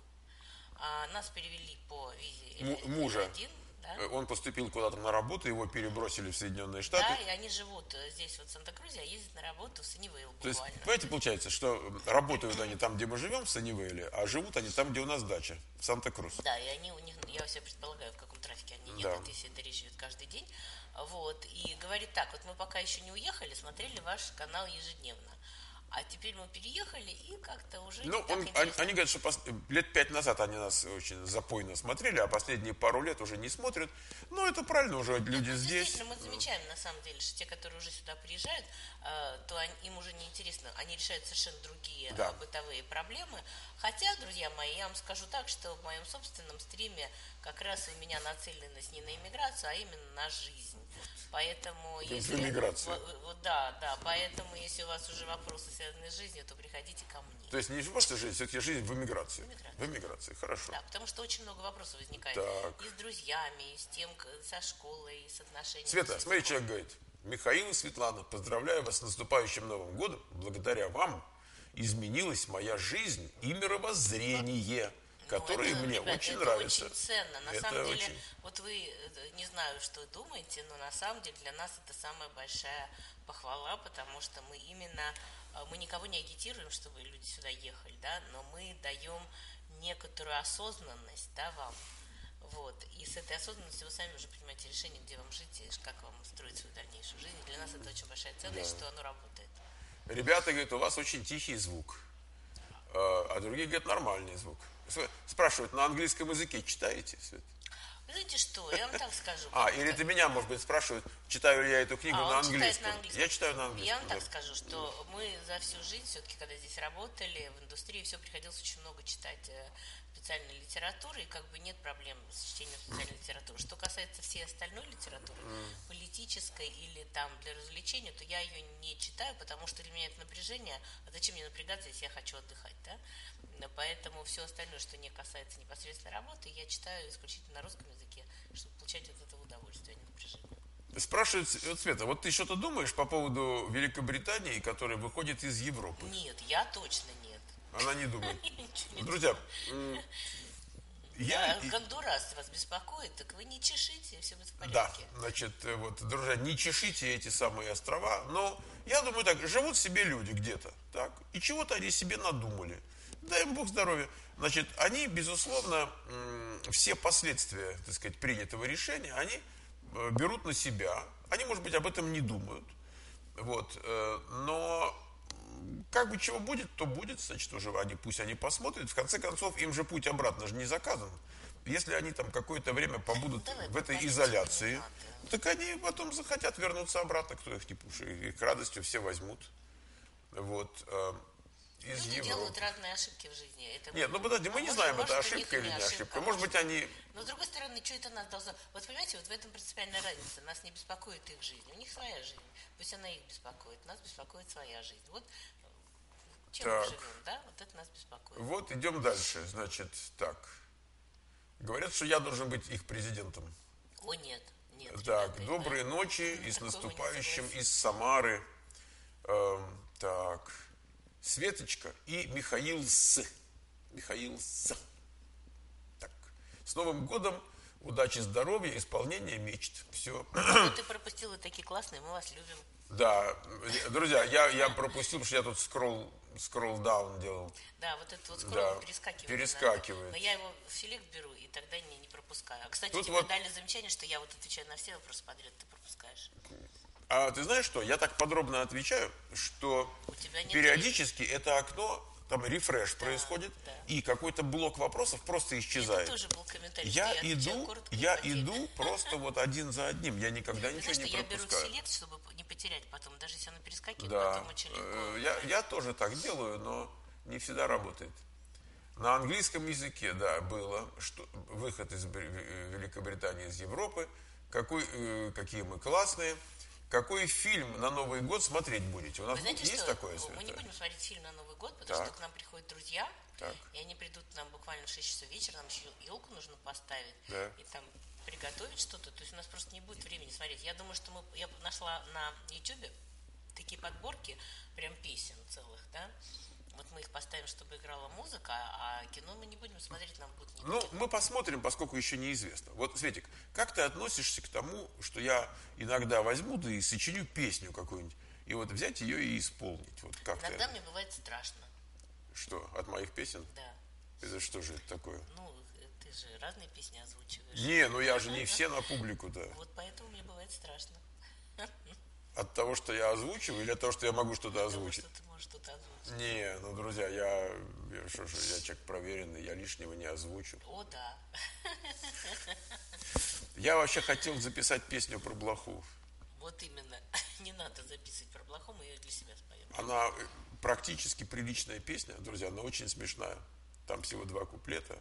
А нас перевели по визе М- мужа. Эл один. Да? Он поступил куда-то на работу, его перебросили в Соединенные Штаты. Да, и они живут здесь, вот в Санта-Крузе, а ездят на работу в Саннивейл буквально. То есть, понимаете, получается, что работают они там, где мы живем, в Саннивейле, а живут они там, где у нас дача, в Санта-Крус. Да, и они у них, я себе предполагаю, в каком трафике они едут, да. Если это речь идет каждый день. Вот, и говорит так, вот мы пока еще не уехали, смотрели ваш канал ежедневно. А теперь мы переехали, и как-то уже ну, не так он, интересно. Они говорят, что пос, лет пять назад они нас очень запойно смотрели, а последние пару лет уже не смотрят. Ну, это правильно, уже люди ну, здесь. Действительно, мы замечаем, на самом деле, что те, которые уже сюда приезжают, то они, им уже не интересно, они решают совершенно другие да. бытовые проблемы. Хотя, друзья мои, я вам скажу так, что в моем собственном стриме как раз у меня нацеленность не на иммиграцию, а именно на жизнь. Поэтому, если... иммиграцию. Да, да, поэтому, если у вас уже вопросы связанные с жизнью, то приходите ко мне. То есть не просто жизнь, все-таки жизнь в эмиграции. В эмиграции. В эмиграции, хорошо. Да, потому что очень много вопросов возникает. Так. И с друзьями, и с тем, со школой, и с отношениями. Света, смотри, человек говорит, Михаил и Светлана, поздравляю вас с наступающим Новым годом. Благодаря вам изменилась моя жизнь и мировоззрение, которые ну, это, мне ребята, очень это нравятся. Очень ценно. На это самом деле, очень... вот вы, не знаю, что думаете, но на самом деле для нас это самая большая похвала, потому что мы именно, мы никого не агитируем, чтобы люди сюда ехали, да, но мы даем некоторую осознанность, да, вам. Вот. И с этой осознанностью вы сами уже принимаете решение, где вам жить и как вам строить свою дальнейшую жизнь. Для нас это очень большая ценность, да. Что оно работает. Ребята говорят, у вас очень тихий звук, а другие говорят, нормальный звук. Спрашивают, на английском языке читаете, Свет? Вы знаете что, я вам так скажу. А, или ты меня, может быть, спрашивают, читаю ли я эту книгу а, на, английском. на английском. Я читаю на английском. Я вам да. так скажу, что мы за всю жизнь, все-таки, когда здесь работали, в индустрии, все приходилось очень много читать специальной литературы, и как бы нет проблем с чтением специальной литературы. Что касается всей остальной литературы, mm. политической или там для развлечения, то я ее не читаю, потому что для меня это напряжение. А зачем мне напрягаться, если я хочу отдыхать, да? Поэтому все остальное, что не касается непосредственно работы, я читаю исключительно на русском языке, чтобы получать от этого удовольствие, а не напряжение. Спрашивают, вот, Света, вот ты что-то думаешь по поводу Великобритании, которая выходит из Европы? Нет, я точно нет. Она не думает. Друзья, я... Гондурас вас беспокоит, так вы не чешите, все будет в порядке. Да, значит, вот, друзья, не чешите эти самые острова, но я думаю так, живут себе люди где-то, так, и чего-то они себе надумали. Дай им Бог здоровья. Значит, они, безусловно, все последствия, так сказать, принятого решения, они берут на себя. Они, может быть, об этом не думают. Вот. Но как бы чего будет, то будет, значит, уже они, пусть они посмотрят. В конце концов, им же путь обратно же не заказан. Если они там какое-то время побудут Давай в этой изоляции, так они потом захотят вернуться обратно, кто их не пушит. Их радостью все возьмут. Вот. Из Люди Европы. делают разные ошибки в жизни. Это Нет, ну подожди, мы а не может, знаем, может, это у ошибка них или и не ошибка. а Может быть, они... Но с другой стороны, что это нас должно... Вот понимаете, вот в этом принципиальная разница. Нас не беспокоит их жизнь. У них своя жизнь. Пусть она их беспокоит. Нас беспокоит своя жизнь. Вот чем Так. мы живем, да? Вот это нас беспокоит. Вот, идем дальше. Значит, так. Говорят, что я должен быть их президентом. О, нет. Нет, Так, ребята, добрые да. ночи и с Такого не наступающим согласен. из Самары. Эм, так. Светочка и Михаил С. Михаил С. Так. С Новым годом, удачи, здоровья, исполнения мечт. Все. Ну, ты пропустила такие классные, мы вас любим. Да, друзья, я, я пропустил, потому что я тут скролл, скролл-даун делал. Да, вот этот вот скролл Да, перескакивает. перескакивает. Но я его в селект беру и тогда не, не пропускаю. А, кстати, Тут тебе вот- дали замечание, что я вот отвечаю на все вопросы подряд, ты пропускаешь. А ты знаешь что? Я так подробно отвечаю, что У тебя нет периодически это окно, там рефреш происходит, да. и какой-то блок вопросов просто исчезает. Это тоже был комментарий. Я что отвечаю иду, коротко и я по теме. иду просто вот один за одним. Я никогда Ты ничего знаешь, не что я беру пропускаю. селект, чтобы не потерять потом. Даже если оно перескакивает, Да, потом очень легко. Э, я, я тоже так делаю, но не всегда работает. На английском языке, да, было что, выход из Бри- Великобритании из Европы, какой, э, какие мы классные. Какой фильм на Новый год смотреть будете? У нас Вы знаете, есть что такое, мы не Света? будем смотреть фильм на Новый год, потому Так. что к нам приходят друзья, Так. и они придут к нам буквально в шесть часов вечера, нам еще елку нужно поставить, Да. и там приготовить что-то, то есть у нас просто не будет времени смотреть. Я думаю, что мы, я нашла на ютубе такие подборки, прям песен целых, да, вот мы их поставим, чтобы играла музыка, а кино мы не будем смотреть, нам будет не до Ну, кино. мы посмотрим, поскольку еще неизвестно. Вот, Светик, как ты относишься к тому, что я иногда возьму, да и сочиню песню какую-нибудь, и вот взять ее и исполнить? Вот как Иногда ты? мне бывает страшно, Что, от моих песен? да. Это что же это такое? Ну, ты же разные песни озвучиваешь. Не, ну я же не все на публику-то. Вот поэтому мне бывает страшно. От того, что я озвучиваю, или от того, что я могу что-то Потому озвучить? что ты можешь что-то озвучить. Не, ну, друзья, я, я, что же, я человек проверенный, я лишнего не озвучу. О, да. Я вообще хотел записать песню про блоху. Вот именно. Не надо записывать про блоху, мы ее для себя споем. Она э, практически приличная песня, друзья, она очень смешная. Там всего два куплета.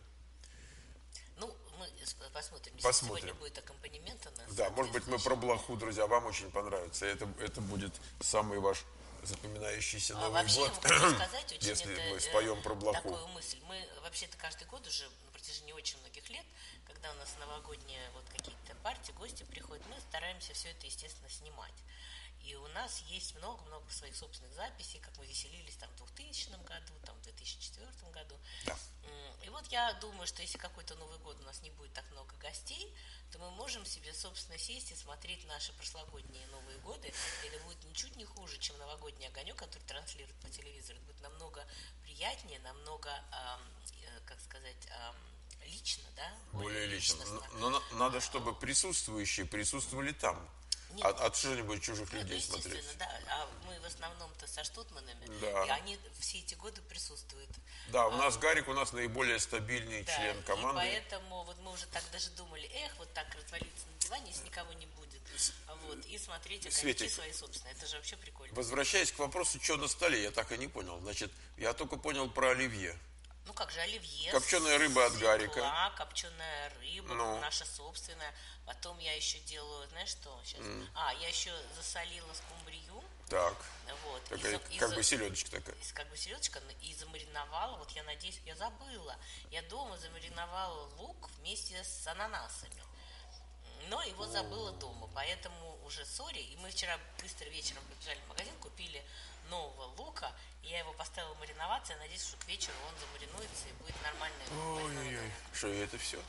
Ну, мы с- посмотрим. Если Посмотрим. сегодня будет аккомпанемент у нас. Да, может быть, мы про блоху, друзья, вам очень понравится. Это, это будет самый ваш запоминающийся А Новый вообще, год, я могу сказать, очень если это, мы э, споем про блоху. такую мысль. Мы вообще-то каждый год уже на протяжении очень многих лет, когда у нас новогодние вот какие-то партии, гости приходят, мы стараемся все это, естественно, снимать. И у нас есть много-много своих собственных записей, как мы веселились там в двухтысячном году, там в две тысячи четвёртом году. Да. М, И вот я думаю, что если какой-то Новый год у нас не будет так много гостей, то мы можем себе, собственно, сесть и смотреть наши прошлогодние Новые годы. И это будет ничуть не хуже, чем новогодний огонек, который транслируют по телевизору. Это будет намного приятнее, намного, ам, э, как сказать, ам, лично, да? Более лично. личностно. Но, но на- надо, чтобы присутствующие присутствовали там. Нет. От, от что-нибудь чужих Ну, людей естественно, смотреть. да. А мы в основном-то со Штутманами, Да. и они все эти годы присутствуют. Да, у нас Гарик, у нас наиболее стабильный Да, член и команды. поэтому вот мы уже так даже думали, эх, вот так развалиться на диване, если никого не будет. А Вот, и смотреть огоньки Светик. свои собственные. Это же вообще прикольно. Возвращаясь к вопросу, что на столе, я так и не понял. Значит, я только понял про оливье. Ну как же, оливье. Копченая рыба от свекла, Гарика. Копченая рыба, Ну. наша собственная. Потом я еще делаю, знаешь что, сейчас? А, я еще засолила скумбрию. Так, Вот, и такая, за- и как за- бы селедочка такая. из- как бы селедочка, но и замариновала, вот я надеюсь, я забыла, я дома замариновала лук вместе с ананасами, но его забыла дома, поэтому уже сори, и мы вчера быстро вечером побежали в магазин, купили нового лука, и я его поставила мариноваться, я надеюсь, что к вечеру он замаринуется и будет нормальный лук. Ой-ой-ой, что и это все?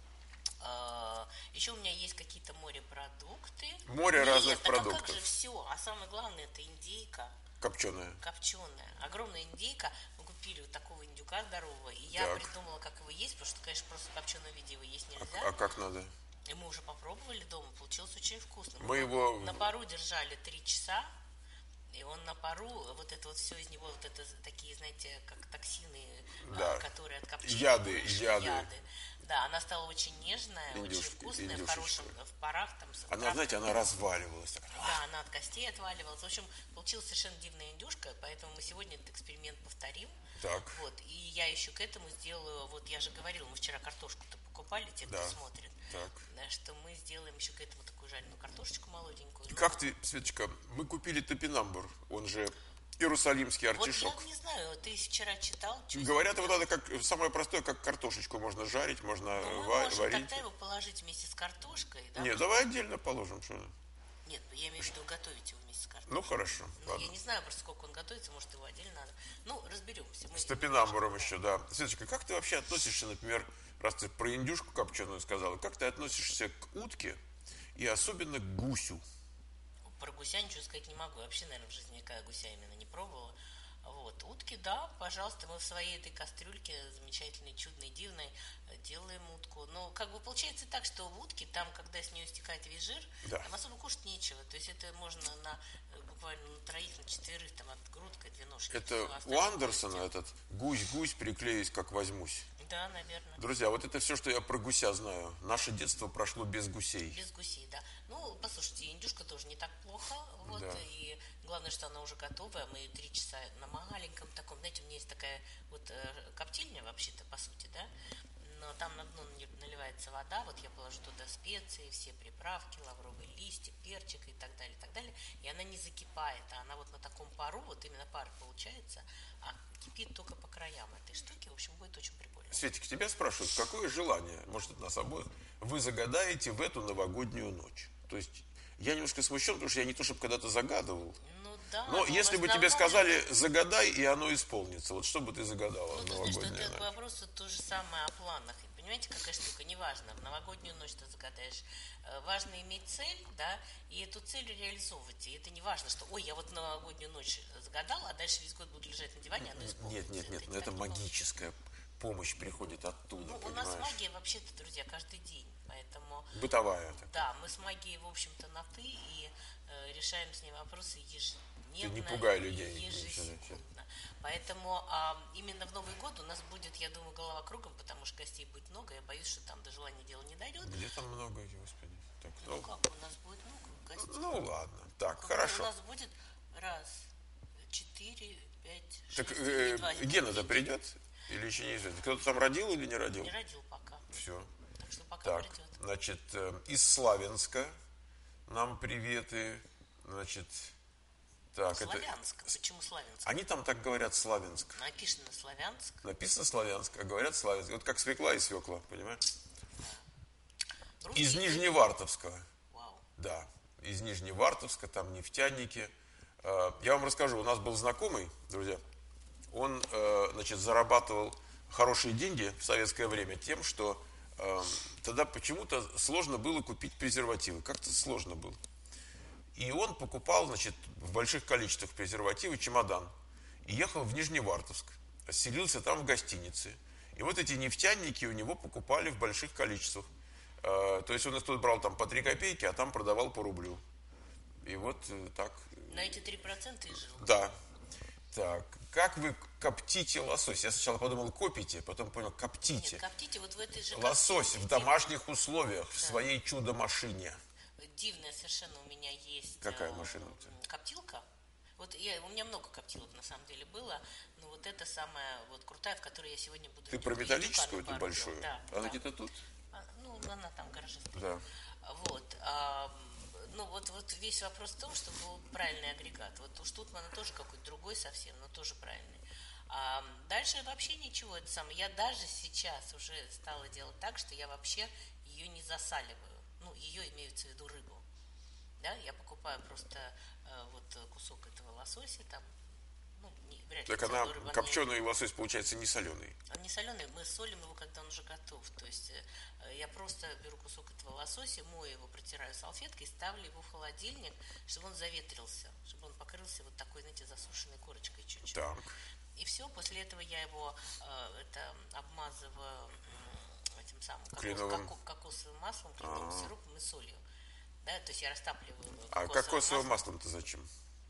А, Еще у меня есть какие-то морепродукты. Море Нет, разных так а продуктов. как же все, а самое главное это индейка. Копченая. Копченая, огромная индейка. Мы купили вот такого индюка здорового, и я Так. придумала, как его есть, потому что, конечно, просто в копченом виде его есть А, нельзя. а как надо? И мы уже попробовали дома, получилось очень вкусно. Мы его- на пару держали три часа, И он на пару, вот это вот все из него, вот это такие, знаете, как токсины, Да. которые от копчения Яды, вышли, яды. яды. Да, она стала очень нежная, очень Индюшка, вкусная, в индюшечка. хорошем, в парах, там, с Она, знаете, она разваливалась. так. Да, она от костей отваливалась. В общем, получилась совершенно дивная индюшка, поэтому мы сегодня этот эксперимент повторим. Так. Вот, и я еще к этому сделаю, вот я же говорила, мы вчера картошку-то покупали, те, кто Да. смотрит, Так. да, что мы сделаем еще к этому такую жареную картошечку молоденькую. Ну, Как ты, Светочка, мы купили топинамбур, он же иерусалимский вот артишок. я не знаю, ты вчера читал, что Говорят, его надо как самое простое, как картошечку можно жарить, можно ну, мы ва- можем варить. тогда его положить вместе с картошкой, да? Не, давай отдельно положим. Что? Нет, я имею в виду готовить его вместе с картошкой. Ну хорошо, Ну, ладно. я не знаю просто, сколько он готовится, может, его отдельно надо. Ну, разберемся. Мы С топинамбуром еще, да. Светочка, как ты вообще относишься, например, раз ты про индюшку копченую сказала, как ты относишься к утке и особенно к гусю? Про гуся ничего сказать не могу. Вообще, наверное, в жизни никогда гуся именно не пробовала. Вот. Утки, да, пожалуйста, мы в своей этой кастрюльке замечательной, чудной, дивной делаем утку. Но как бы получается так, что в утке, там, когда с нее стекает весь жир, Да. там особо кушать нечего. То есть это можно на буквально на троих, на четверых, там, от грудкой, две ножки. Это у Андерсона этот «гусь-гусь, приклеюсь, как возьмусь». Да, наверное. Друзья, вот это все, что я про гуся знаю. Наше детство прошло без гусей. Без гусей, да. Ну, послушайте, индюшка тоже не так плохо. Вот, Да. и главное, что она уже готовая. Мы три часа на маленьком таком, знаете, у меня есть такая вот э, коптильня вообще-то, по сути, да. Но там на дно наливается вода, вот я положу туда специи, все приправки, лавровые листья, перчик и так далее, и так далее. И она не закипает, а она вот на таком пару, вот именно пар получается, а кипит только по краям этой штуки. В общем, будет очень прикольно. Светик, тебя спрашивают, какое желание, может, это нас обоих, вы загадаете в эту новогоднюю ночь? То есть я немножко смущен, потому что я не то, чтобы когда-то загадывал. Ну да. Но если бы тебе сказали, загадай, и оно исполнится, вот что бы ты загадала Ну, в ты знаешь, что новогоднюю это ночь? вопрос вот то же самое о планах. И понимаете, какая штука? Неважно, в новогоднюю ночь ты загадаешь. Э, Важно иметь цель, да, и эту цель реализовывать. И это не важно, что, ой, я вот новогоднюю ночь загадала, а дальше весь год буду лежать на диване, оно исполнится. Нет, нет, нет, Это но это так не бывает. магическая помощь приходит оттуда, Ну, у понимаешь? нас магия вообще-то, друзья, каждый день. Поэтому, Бытовая. Так. да, мы с магией, в общем-то, на «ты» и э, решаем с ней вопросы ежедневно. Ты не пугай людей. И ежесекундно. Поэтому а, именно в Новый год у нас будет, я думаю, голова кругом, потому что гостей будет много. Я боюсь, что там до желания дела не дойдет. Где там много, господи? Так, Ну ну, как, у нас будет много гостей. ну ладно, так, У хорошо. нас будет раз, четыре, пять, Так шесть, э, и два, Гена-то придет? Или еще неизвестно? Кто-то там родил или не родил? не родил пока. Все. Так что пока Так, придет. значит, э, из Славянска нам приветы, значит, так, Славянск. это... Почему Славянск? Они там так говорят Славянск. Написано Славянск. Написано Славянск, а говорят Славянск. Вот как свекла и свекла, понимаешь? Русский Из язык. Нижневартовского. Вау. Да, из Нижневартовска, там нефтяники. Э, Я вам расскажу, у нас был знакомый, друзья, он, э, значит, зарабатывал хорошие деньги в советское время тем, что э, тогда почему-то сложно было купить презервативы, как-то сложно было. И он покупал, значит, в больших количествах презервативы, чемодан, и ехал в Нижневартовск, селился там в гостинице. И вот эти нефтяники у него покупали в больших количествах. Э, То есть он тут брал там по три копейки, а там продавал по рублю. И вот э, так. На эти три процента и жил. Да. Так, как вы коптите лосось? Я сначала подумал, копите, потом понял, коптите. Нет, коптите вот в этой же Лосось коптильне. в домашних условиях, в своей чудо-машине. Дивная совершенно у меня есть. Какая э, машина у тебя? Коптилка. Вот я, у меня много коптилок на самом деле было, но вот это самая вот крутая, в которой я сегодня буду. Ты про металлическую эту пару большую? дел. Да. Она да. где-то тут? А, ну, она там в гараже стоит. Да. Вот. а, ну, вот, вот весь вопрос в том, что был правильный агрегат. Вот у Штутмана тоже какой-то другой совсем, но тоже правильный. А дальше вообще ничего. Это самое. Я даже сейчас уже стала делать так, что я вообще ее не засаливаю. Ну, ее имеется в виду рыбу. Да, я покупаю просто э, вот кусок этого лосося, там, ну, не, вряд ли Так она, целую рыбу, копченый лосось, получается, не соленый. он не соленый, мы солим его, когда он уже готов. То есть э, я просто беру кусок этого лосося, мою его, протираю салфеткой, ставлю его в холодильник, чтобы он заветрился, чтобы он покрылся вот такой, знаете, засушенной корочкой чуть-чуть. Так. И все, после этого я его э, это, обмазываю э, этим самым кокос, Кленовым. коко- кокосовым маслом, кленовым А-а. сиропом и солью. Да, то есть я растапливаю А кокосовое кокосовым масло. маслом-то зачем?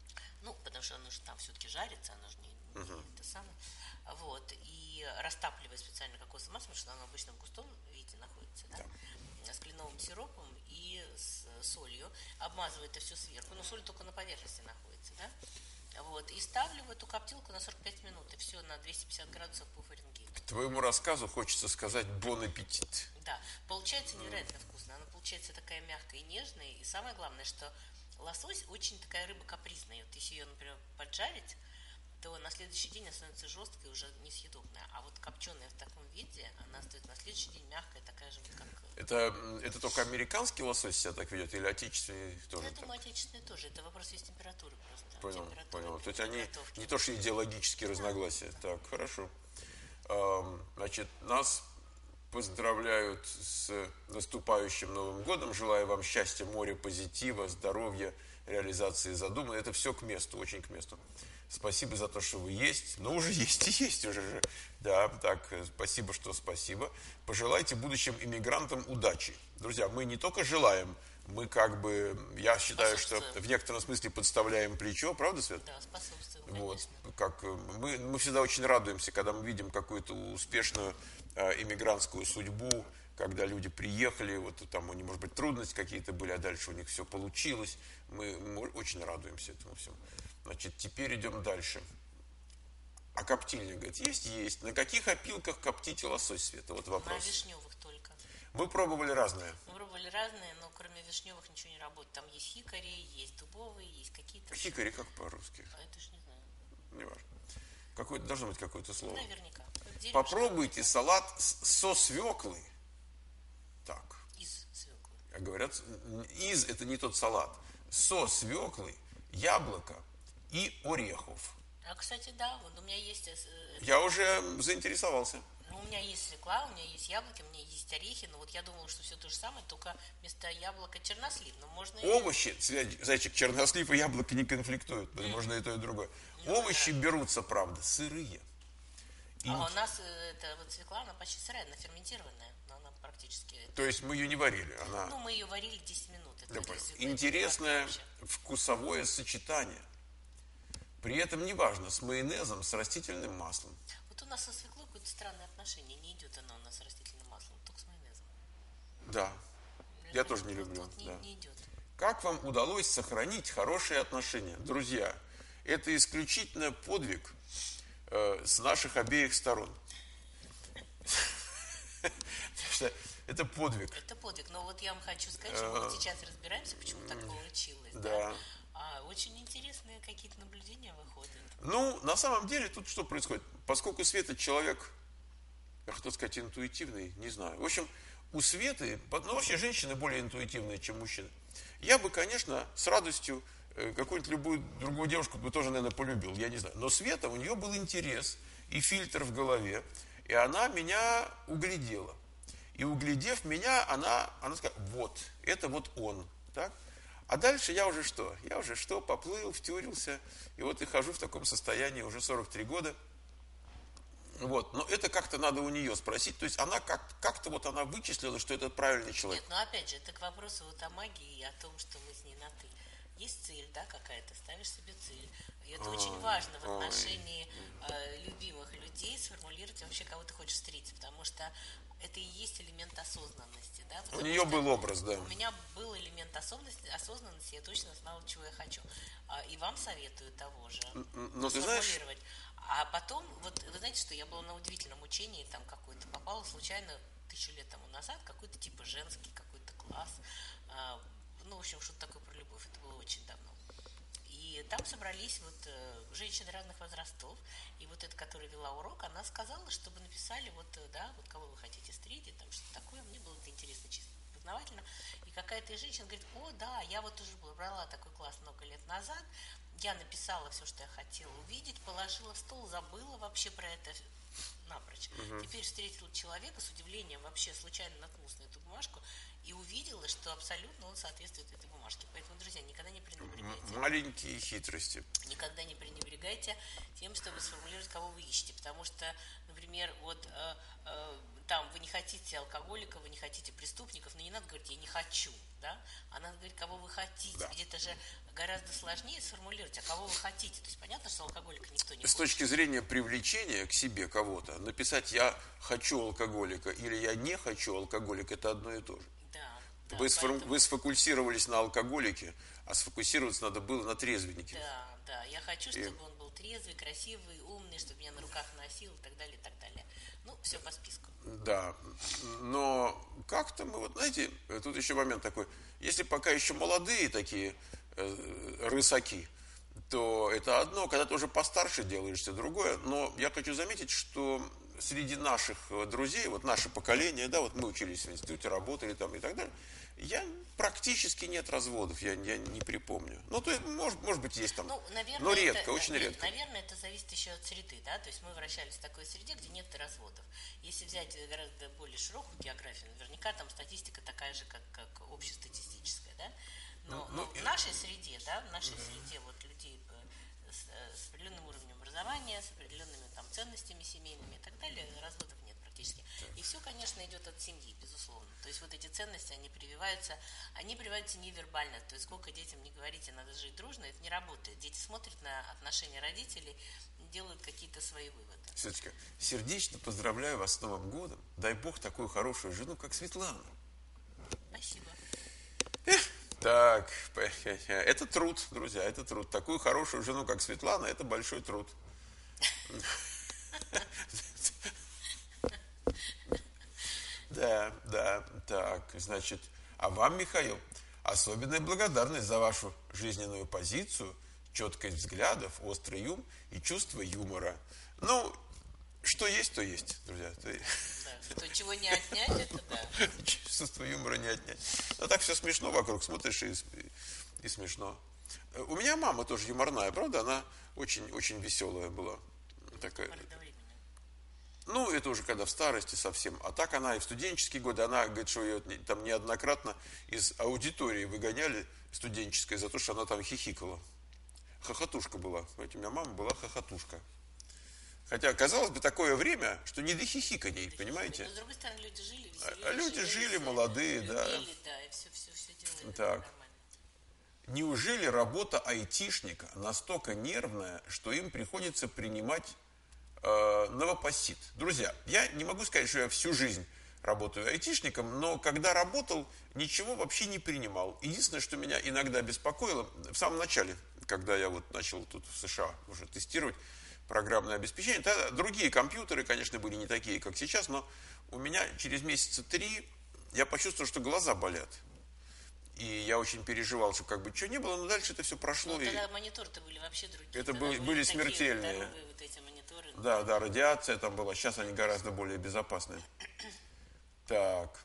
Ну, потому что оно же там все-таки жарится, оно же не, не uh-huh. это самое. Вот. И растапливая специально кокосовое масло, потому что оно обычно в густом виде находится, да? Да. С кленовым сиропом и с солью. Обмазываю это все сверху. Но соль только на поверхности находится, да? Вот. И ставлю в эту коптилку на сорок пять минут. И все на двести пятьдесят градусов по Фаренгейту. К твоему рассказу хочется сказать бон аппетит. Да. Получается невероятно вкусно. Она получается такая мягкая и нежная. И самое главное, что лосось очень такая рыба капризная. Вот если ее, например, поджарить, то на следующий день она становится жесткой и уже несъедобная. А вот копченая в таком виде, она остается на следующий день мягкая, такая же, вот как... Это, это только американский лосось себя так ведет или отечественный тоже? Я так? думаю, отечественный тоже. Это вопрос есть температуры просто. Понял, температуры понял. То есть они готовки. не то, что идеологические разногласия. Так, хорошо. Значит, нас поздравляют с наступающим Новым годом. Желаю вам счастья, моря, позитива, здоровья, реализации задуманного. Это все к месту, очень к месту. Спасибо за то, что вы есть. Ну, уже есть и есть уже же. Да, так, спасибо, что спасибо. Пожелайте будущим иммигрантам удачи. Друзья, мы не только желаем, мы как бы, я считаю, что в некотором смысле подставляем плечо, правда, Свет? Да, способствуем, вот, как мы, мы всегда очень радуемся, когда мы видим какую-то успешную э, иммигрантскую судьбу, когда люди приехали, вот там у них, может быть, трудности какие-то были, а дальше у них все получилось. Мы, мы очень радуемся этому всему. Значит, теперь идем дальше. А коптильня, говорит, есть? Есть. На каких опилках коптите лосось, Света? Вот вопрос. На вишневых только. Мы пробовали разные. Мы пробовали разные, но кроме вишневых ничего не работает. Там есть хикори, есть дубовые, есть какие-то... Хикори как по-русски? А это ж не знаю. Не важно. Какое-то, должно быть какое-то слово. Наверняка. Попробуйте салат со свеклы. Так. Из свеклы. А говорят, из это не тот салат. Со свеклы, яблоко и орехов. А, кстати, да, вот у меня есть... Я уже заинтересовался. Ну, у меня есть свекла, у меня есть яблоки, у меня есть орехи, но вот я думала, что все то же самое, только вместо яблока чернослив, но можно... Овощи, зайчик, чернослив и яблоко не конфликтуют, mm. можно и то, и другое. Ну, Овощи да. берутся, правда, сырые. И... А у нас эта вот свекла, она почти сырая, она ферментированная, но она практически... То есть мы ее не варили? Она... Ну, мы ее варили десять минут. Это интересное вкусовое сочетание. При этом неважно, с майонезом, с растительным маслом. Вот у нас со свеклой какое-то странное отношение. Не идет она у нас с растительным маслом, только с майонезом. Да, я, я тоже не люблю. Вот не, да. не идет. Как вам удалось сохранить хорошие отношения? Друзья, это исключительно подвиг э, с наших обеих сторон. Это подвиг. Это подвиг. Но вот я вам хочу сказать, что мы сейчас разбираемся, почему так получилось. Да. А очень интересные какие-то наблюдения выходят. Ну, на самом деле, тут что происходит? Поскольку Света человек, я хотел сказать, интуитивный, не знаю. В общем, у Светы, ну, вообще женщины более интуитивные, чем мужчины. Я бы, конечно, с радостью какую-нибудь любую другую девушку бы тоже, наверное, полюбил, я не знаю. Но Света, у нее был интерес и фильтр в голове, и она меня углядела. И углядев меня, она, она сказала, вот, это вот он, так? А дальше я уже что? Я уже что? Поплыл, втюрился. И вот и хожу в таком состоянии уже сорок три года. Вот. Но это как-то надо у нее спросить. То есть она как, как-то вот она вычислила, что это правильный человек. Нет, но опять же, это к вопросу вот о магии и о том, что мы с ней на «ты». Есть цель, да, какая-то, ставишь себе цель. И это ой, очень важно в отношении э, любимых людей сформулировать вообще, кого ты хочешь встретить. Потому что это и есть элемент осознанности. Да? У нее был образ, да. У меня был элемент осознанности, осознанности, я точно знала, чего я хочу. И вам советую того же. Но ты знаешь... А потом, вот вы знаете, что я была на удивительном учении, там какой-то, попала случайно тысячу лет тому назад, какой-то типа женский какой-то класс. Ну, в общем, что-то такое про любовь, это было очень давно. И там собрались вот женщины разных возрастов, и вот эта, которая вела урок, она сказала, чтобы написали вот, да, вот кого вы хотите встретить, там что-то такое, мне было это интересно, чисто познавательно. И какая-то из женщин говорит, о, да, я вот уже брала такой класс много лет назад, я написала все, что я хотела увидеть, положила в стол, забыла вообще про это напрочь. Угу. Теперь встретила человека с удивлением, вообще случайно наткнулась на эту бумажку и увидела, что абсолютно он соответствует этой бумажке. Поэтому, друзья, никогда не пренебрегайте. Маленькие хитрости. Никогда не пренебрегайте тем, чтобы сформулировать, кого вы ищете. Потому что, например, вот э, э, там вы не хотите алкоголиков, вы не хотите преступников, но не надо говорить «я не хочу», да, а надо говорить, кого вы хотите, Да. ведь это же гораздо сложнее сформулировать, а кого вы хотите, то есть понятно, что алкоголика никто не С хочет. точки зрения привлечения к себе кого-то, написать «я хочу алкоголика» или «я не хочу алкоголика» – это одно и то же. Да, да, Вы, сфор- поэтому- вы сфокусировались на алкоголике, а сфокусироваться надо было на трезвеннике. Да, да, я хочу, И- чтобы он был трезвый, красивый, умный, чтобы меня на руках носил и так далее, и так далее. Ну, все по списку. Да, но как-то мы, вот знаете, тут еще момент такой, если пока еще молодые такие э, рысаки, то это одно, когда ты уже постарше делаешься, другое. Но я хочу заметить, что среди наших друзей, вот наше поколение, да, вот мы учились в институте, работали там и так далее, я практически нет разводов, я, я не припомню. Ну, то есть, может, может быть, есть там, Ну, наверное, но редко, это, очень нет, редко. Наверное, это зависит еще от среды, да, то есть мы вращались в такой среде, где нет разводов. Если взять гораздо более широкую географию, наверняка там статистика такая же, как, как общестатистическая, да, но, Ну, но в нашей среде, да, в нашей среде вот людей э, с, э, с определенным уровнем образования, с определенными там ценностями семейными и так далее, разводов нет практически. И все, конечно, идет от семьи, безусловно. То есть вот эти ценности, они прививаются, они прививаются невербально. То есть сколько детям не говорите, надо жить дружно, это не работает. Дети смотрят на отношения родителей, делают какие-то свои выводы. Светочка, сердечно поздравляю вас с Новым годом. Дай Бог такую хорошую жену, как Светлана. Спасибо. Так, это труд, друзья, это труд. Такую хорошую жену, как Светлана, это большой труд. Да, да, так, значит, а вам, Михаил, особенная благодарность за вашу жизненную позицию, четкость взглядов, острый ум и чувство юмора. Ну, что есть, то есть, друзья. То... Да, что чего не отнять, это да. Чувство юмора не отнять. Но так все смешно вокруг, смотришь и, и смешно. У меня мама тоже юморная, правда? Она очень-очень веселая была. Такая. Ну, это уже когда в старости совсем. А так она и в студенческие годы, она говорит, что ее там неоднократно из аудитории выгоняли студенческой за то, что она там хихикала. Хохотушка была. Понимаете, у меня мама была хохотушка. Хотя, казалось бы, такое время, что не до хихиканий, понимаете? Но, с другой стороны, люди жили, веселее, А люди жили, жили, молодые, любили, да. да, и все, все, все делали Так. нормально. Неужели работа айтишника настолько нервная, что им приходится принимать э, новопосит? Друзья, я не могу сказать, что я всю жизнь работаю айтишником, но когда работал, ничего вообще не принимал. Единственное, что меня иногда беспокоило, в самом начале, когда я вот начал тут в США уже тестировать программное обеспечение, тогда другие компьютеры, конечно, были не такие, как сейчас, но у меня через месяца три я почувствовал, что глаза болят. И я очень переживал, что как бы что не было, но дальше это все прошло. Но и... тогда мониторы-то были вообще другие. Это Тогда были, были такие смертельные. здоровые вот эти мониторы. Да, да, радиация там была. Сейчас они гораздо более безопасны. Так.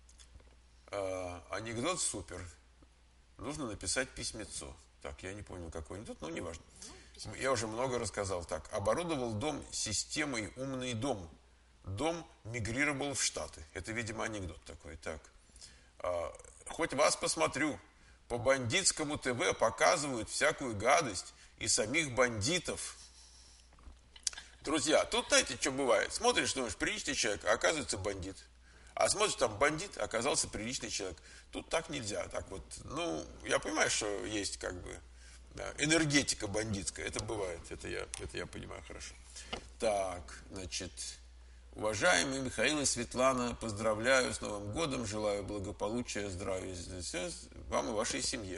А, анекдот супер. Нужно написать письмецо. Так, я не понял, какой анекдот, но неважно. Ну, я уже много рассказал. Так, оборудовал дом системой «Умный дом». Дом мигрировал в Штаты. Это, видимо, анекдот такой. Так. А, хоть вас посмотрю. По бандитскому ТВ показывают всякую гадость и самих бандитов. Друзья, тут знаете, что бывает? Смотришь, думаешь, приличный человек, а оказывается бандит. А смотришь, там бандит, а оказался приличный человек. Тут так нельзя. Так вот, ну, я понимаю, что есть как бы да, энергетика бандитская. Это бывает, это я, это я понимаю хорошо. Так, значит, уважаемые Михаил и Светлана, поздравляю с Новым годом, желаю благополучия, здравия вам и вашей семье.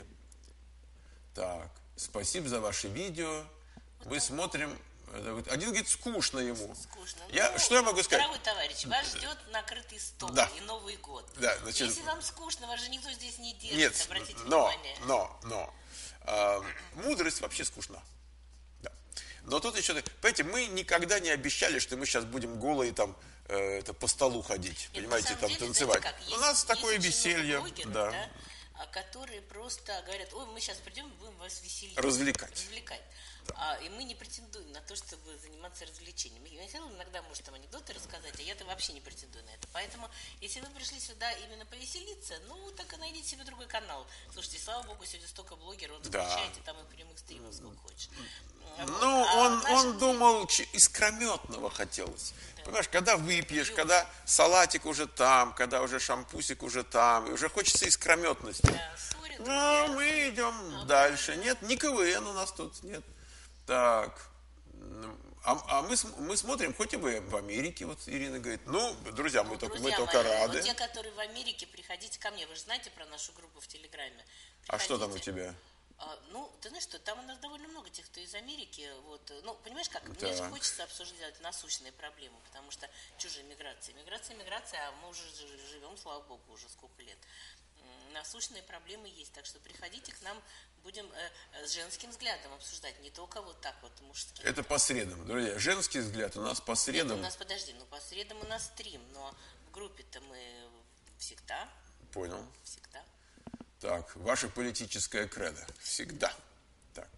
Так, спасибо за ваше видео. Мы смотрим... Один говорит, скучно ему. Скучно. Я, ну, что я могу сказать? Дорогой товарищ, вас ждет накрытый стол Да. и Новый год. Да, значит, Если вам скучно, вас же никто здесь не держит, нет, обратите но, внимание. но, но, э, мудрость вообще скучна. Да. Но тут еще, понимаете, мы никогда не обещали, что мы сейчас будем голые там э, это, по столу ходить, Нет, понимаете, на самом там деле, танцевать. знаете как, У нас есть- такое есть очень много веселье, блогеров, да. да, а, которые просто говорят, ой, мы сейчас придем, будем вас веселить. Развлекать. Развлекать. А, и мы не претендуем на то, чтобы заниматься развлечением. Михаил иногда может там анекдоты рассказать, а я-то вообще не претендую на это. Поэтому, если вы пришли сюда именно повеселиться, ну, так и найдите себе другой канал. Слушайте, слава богу, сегодня столько блогеров, вот Да. включайте там и прямых стримов сколько хочешь. Ну, А он, наши- он думал, ч- искрометного хотелось. Понимаешь, когда выпьешь, когда салатик уже там, когда уже шампусик уже там, и уже хочется искрометности. Да, сори, Ну, друзья. мы идем дальше. Нет, не КВН у нас тут, нет. Так. А, а мы, см- мы смотрим, хоть и вы в Америке, вот Ирина говорит. Ну, друзья, мы, только, мы Друзья только мои, рады. вот те, которые в Америке, приходите ко мне. Вы же знаете про нашу группу в Телеграме. А что там у Приходите. тебя? А, ну, ты знаешь что, там у нас довольно много тех, кто из Америки. Вот, ну, понимаешь как, мне же Так. хочется обсуждать насущные проблемы, потому что чужая миграция. Миграция, миграция, а мы уже ж- живем, слава богу, уже сколько лет. М, Насущные проблемы есть, так что приходите к нам, будем э, э, с женским взглядом обсуждать, не только вот так вот мужским. Это по средам, друзья. Женский взгляд у нас по Нет, средам. у нас, подожди, ну по средам у нас стрим, но в группе-то мы всегда, Понял. всегда. Так, ваше политическое кредо. Всегда. Так.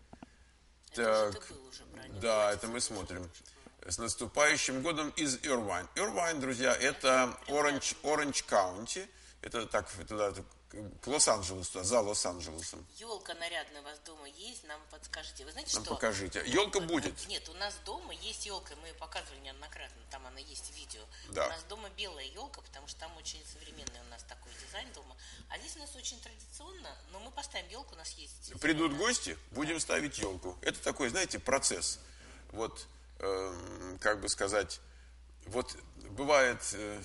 Это уже Так. ты был уже про него. Да, это мы смотрим. С наступающим годом из Ирвайн. Ирвайн, друзья, это Оранж, Оранж Каунти. Это так, туда, к Лос-Анджелесу, туда, за Лос-Анджелесом. Елка нарядная у вас дома есть, нам подскажите. Вы знаете, Нам что? покажите. Елка будет. Нет, у нас дома есть елка, мы ее показывали неоднократно, там она есть в видео. Да. У нас дома белая елка, потому что там очень современный у нас такой дизайн дома. А здесь у нас очень традиционно, но мы поставим елку, у нас есть. Придут гости, будем ставить елку. Это такой, знаете, процесс. Вот, эм, как бы сказать, вот бывает, э,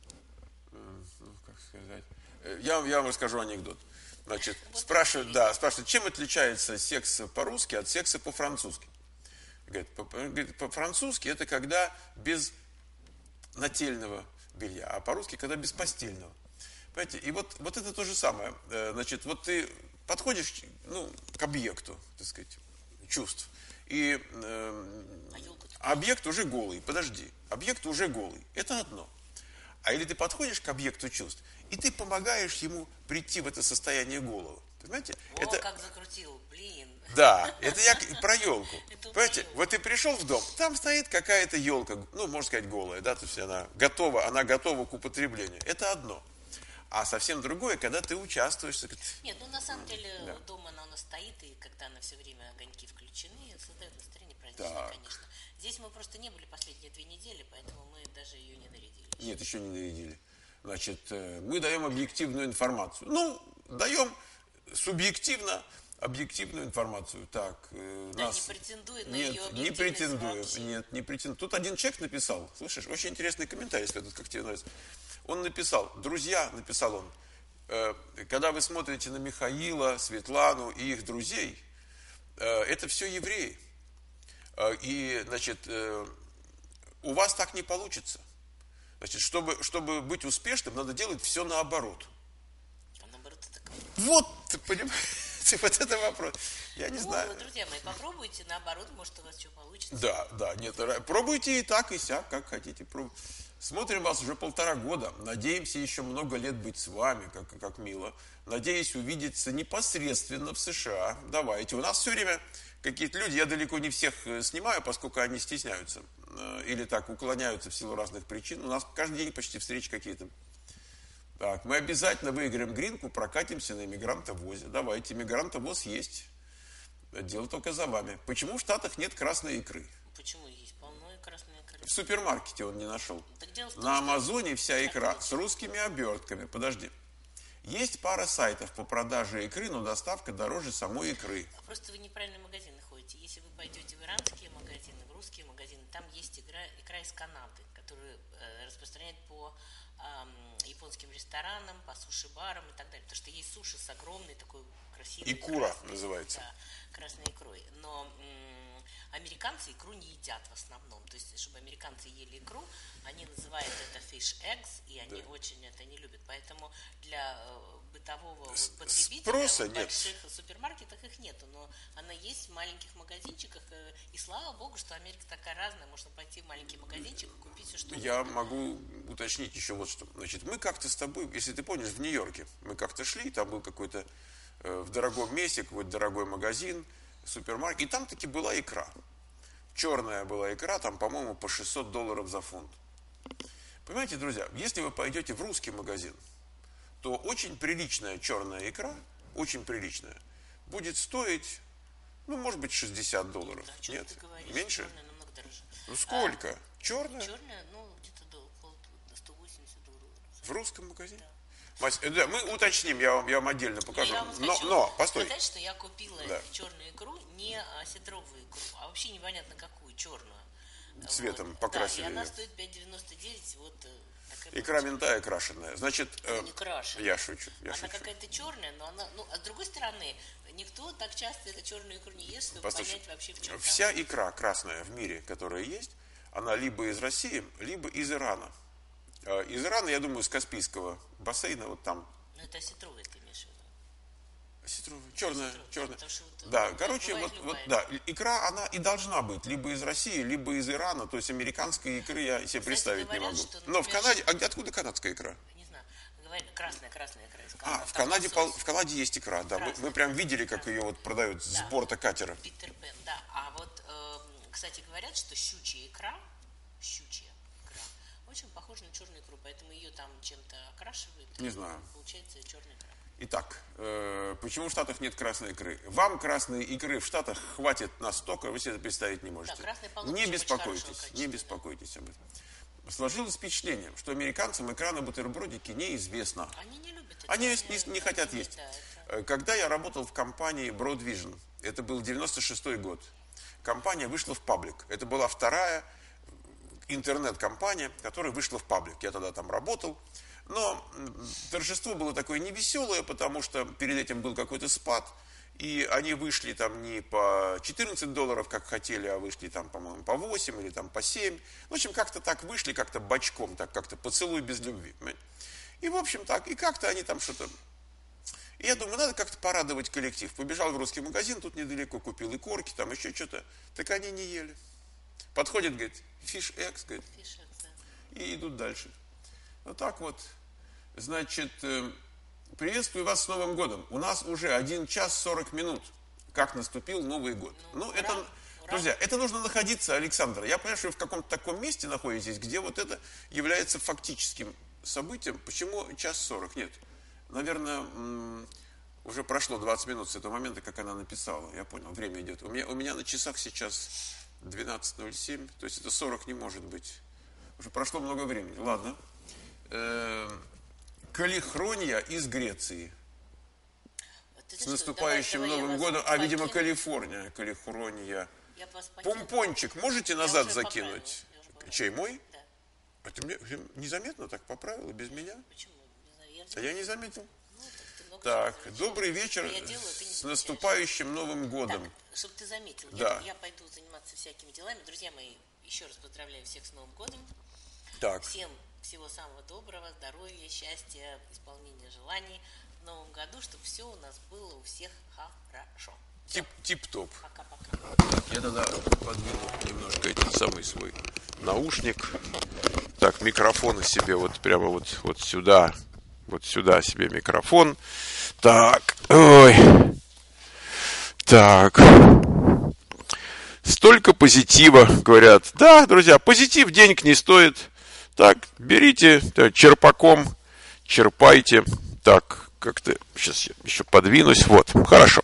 э, ну, как сказать, э, я, я вам расскажу анекдот. Значит, спрашивают, да, спрашивают, чем отличается секс по-русски от секса по-французски? Говорит, по- говорит, по-французски это когда без нательного белья, а по-русски когда без постельного. Понимаете, и вот, вот это то же самое. Э, Значит, вот ты подходишь, ну, к объекту, так сказать, чувств, и э, А елка объект уже голый, подожди, объект уже голый, это одно. А или ты подходишь к объекту чувств, и ты помогаешь ему прийти в это состояние голого. Понимаете? О, это, как закрутил, блин. да, это я про елку. Это Понимаете, про вот ты пришел в дом, там стоит какая-то елка, ну, можно сказать, голая, да, то есть она готова, она готова к употреблению. Это одно. А совсем другое, когда ты участвуешь. Нет, ну на самом деле Да. дома она у нас стоит, и когда она все время огоньки включены, создает настроение праздничное, Так. конечно. Здесь мы просто не были последние две недели, поэтому мы даже ее не нарядили. Нет, еще не нарядили. Значит, э, мы даем объективную информацию. Ну, даем субъективно объективную информацию. Так, э, Да, нас... не претендует на Нет, ее не объективность претендую. вообще. Нет, не претендую. Тут один человек написал, слышишь, очень интересный комментарий следует, как тебе нравится. Он написал, друзья, написал он, э, когда вы смотрите на Михаила, Светлану и их друзей, э, это все евреи. Э, и, значит, э, у вас так не получится. Значит, чтобы, чтобы быть успешным, надо делать все наоборот. А наоборот, это как? Вот, ты понимаешь, вот это вопрос. Я не Ну, знаю. друзья мои, попробуйте, наоборот, может, у вас что получится. Да, да, нет, ра- пробуйте и так, и сяк, как хотите. Пробуйте. Смотрим вас уже полтора года. Надеемся еще много лет быть с вами, как, как мило. Надеюсь увидеться непосредственно в США. Давайте. У нас все время какие-то люди, я далеко не всех э, снимаю, поскольку они стесняются. э, Или так уклоняются в силу разных причин. У нас каждый день почти встречи какие-то. Так, мы обязательно выиграем гринку, прокатимся на иммигрантовозе. Давайте, иммигрантовоз есть. Дело только за вами. Почему в Штатах нет красной икры? Почему есть полно и красная икра? В супермаркете он не нашел. Так дело в том, На что- Амазоне вся икра с русскими обертками. Подожди. Есть пара сайтов по продаже икры, но доставка дороже самой икры. Просто вы неправильно в магазины ходите. Если вы пойдете в иранские магазины, в русские магазины, там есть икра, икра из Канады, которую э, распространяют по ам, японским ресторанам, по суши-барам и так далее. Потому что есть суши с огромной такой красивой Икура красной, называется. да, красной икрой. Но м, американцы икру не едят в основном. То есть, чтобы американцы ели икру, они называют это fish eggs, и они Да. очень это не любят. Поэтому для э, бытового вот, С- потребителя спроса в нет. больших супермаркетах их нету, но она есть в маленьких магазинчиках, э, и слава богу, что Америка такая разная, можно пойти в маленький магазинчик и купить все, что Я угодно. могу уточнить еще вот что. Значит, мы как-то с тобой, если ты помнишь, в Нью-Йорке, мы как-то шли, там был какой-то э, в дорогом месте, какой-то дорогой магазин, супермаркет, и там таки была икра. Черная была икра, там, по-моему, по шестьсот долларов за фунт. Понимаете, друзья, если вы пойдете в русский магазин, то очень приличная черная икра, очень приличная, будет стоить, ну, может быть, шестьдесят долларов. Да, Нет, говоришь, меньше? Черная намного дороже. Ну, сколько? А, черная? Черная, ну, где-то до, около сто восемьдесят долларов. В русском магазине? Да. Мась, да, мы уточним, я вам, я вам отдельно покажу. Я вам но, хочу но, постой. сказать, что я купила Да. черную икру, не осетровую икру, а вообще непонятно какую, черную. Цветом вот. покрасили. Да, и она ее. стоит пять девяносто девять, вот такая. Икра минтая крашеная. Значит, э, не крашеная. Я шучу. Я она шучу. какая-то черная, но она, ну, а с другой стороны, никто так часто эту черную икру не ест, чтобы Послушай, понять вообще, в чем вся там. икра красная в мире, которая есть, она либо из России, либо из Ирана. Э, Из Ирана, я думаю, с Каспийского бассейна, вот там. Ну, это осетровая, ты имеешь в виду? Осетровая, черная, Осетровая, черная. потому что вот, Да, ну, короче, бывает вот, вот, любая. да, икра, она и должна быть либо из России, либо из Ирана, то есть американской икры я себе Кстати, представить говорят, не могу. что, Но в например, Канаде, а где- откуда канадская икра? Не знаю, говорят, красная, красная икра из А, Канады, в там Канаде, лосось. пол- в Канаде есть икра, да, мы, Красная. мы прям видели, как ее вот продают с Да. борта катера. Питер Пен, да. А вот, э, кстати, говорят, что щучья икра, щучья икра, очень похожа на черную икру, поэтому ее там чем-то окрашивают. Не и знаю. Получается черная икра. Итак, э, почему в Штатах нет красной икры? Вам красной икры в Штатах хватит настолько, вы себе это представить не можете. Да, красной полно, Не причем очень беспокойтесь, хорошего качества, не да. беспокойтесь об этом. Сложилось впечатление, что американцам икра на бутербродике неизвестна. Они не любят это. Они не, не хотят они- есть. да, это- Когда я работал в компании Broad Vision, это был девяносто шестой год, компания вышла в паблик. Это была вторая интернет-компания, которая вышла в паблик. Я тогда там работал. Но торжество было такое невеселое, потому что перед этим был какой-то спад, и они вышли там не по четырнадцать долларов, как хотели, а вышли там, по-моему, по восемь или там по семь. В общем, как-то так вышли, как-то бочком, так как-то поцелуй без любви. Понимаете? И, в общем, так, и как-то они там что-то... И я думаю, надо как-то порадовать коллектив. Побежал в русский магазин, тут недалеко, купил и корки, там еще что-то. Так они не ели. Подходит, говорит, фиш экс, говорит, Фишек, да. и идут дальше. Вот так вот. Значит, э, приветствую вас с Новым годом. У нас уже один час сорок минут, как наступил Новый год. Ну, Ну, ура, это, ура. друзья, это нужно находиться, Александр. Я понимаю, что вы в каком-то таком месте находитесь, где вот это является фактическим событием. Почему час сорок? Нет. Наверное, м, уже прошло двадцать минут с этого момента, как она написала. Я понял, время идет. У меня, у меня на часах сейчас двенадцать ноль семь, то есть это сорок не может быть. Уже прошло много времени. Ладно. Э, Калихрония из Греции. Вот ты С знаешь что, наступающим давай, давай Новым я вас годом. А, видимо, покину. Калифорния. Калихрония. Я вас покину. Помпончик можете Я назад уже закинуть? поправила, я уже поправила. Чей, мой? Да. Это мне незаметно так поправила, без меня? Почему? Не знаю, я А я не заметил. Ну, так ты много Так, чего замечаешь. добрый вечер Я делаю, ты не с замечаешь. наступающим Новым годом. Так, чтобы ты заметил, Да. я, я пойду заниматься всякими делами. Друзья мои, еще раз поздравляю всех с Новым годом. Так, Всем всего самого доброго, здоровья, счастья, исполнения желаний в Новом году, чтобы все у нас было у всех хорошо. тип, тип-топ. Пока-пока. Я тогда подвину немножко этот самый свой наушник. Так, микрофон себе вот прямо вот, вот сюда. Вот сюда себе микрофон. Так, ой. Так. Столько позитива, говорят. Да, друзья, позитив денег не стоит. Так, берите так, черпаком, черпайте. Так, как-то сейчас я еще подвинусь. Вот, хорошо.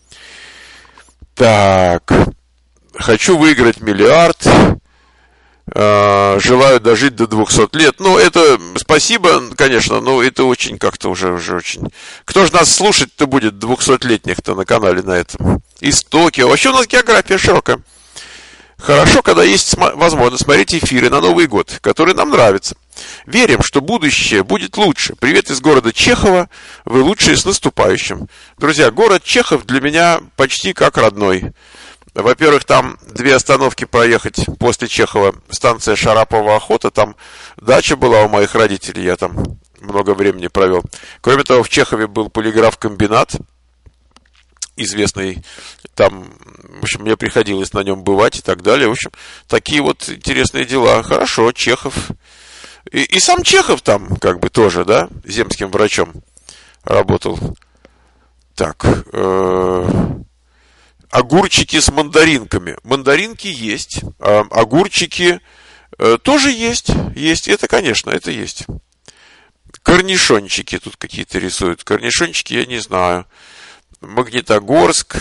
Так, хочу выиграть миллиард. Э, желаю дожить до двухсот лет. Ну, это спасибо, конечно, но это очень как-то уже, уже очень... Кто же нас слушать-то будет, двухсотлетних-то на канале на этом? Из Токио. Вообще у нас география широкая. Хорошо, когда есть возможность смотреть эфиры на Новый год, которые нам нравятся. Верим, что будущее будет лучше. Привет из города Чехова. Вы лучшие, с наступающим. Друзья, город Чехов для меня почти как родной. Во-первых, там две остановки проехать после Чехова. Станция Шарапова Охота. Там дача была у моих родителей. Я там много времени провел. Кроме того, в Чехове был полиграф-комбинат известный. Там, в общем, мне приходилось на нем бывать и так далее. В общем, такие вот интересные дела. Хорошо, Чехов. И, и сам Чехов там, как бы, тоже, да, земским врачом работал. Так, э, огурчики с мандаринками. Мандаринки есть, а огурчики э, тоже есть. Есть, это, конечно, это есть. корнишончики тут какие-то рисуют. Корнишончики я не знаю. Магнитогорск.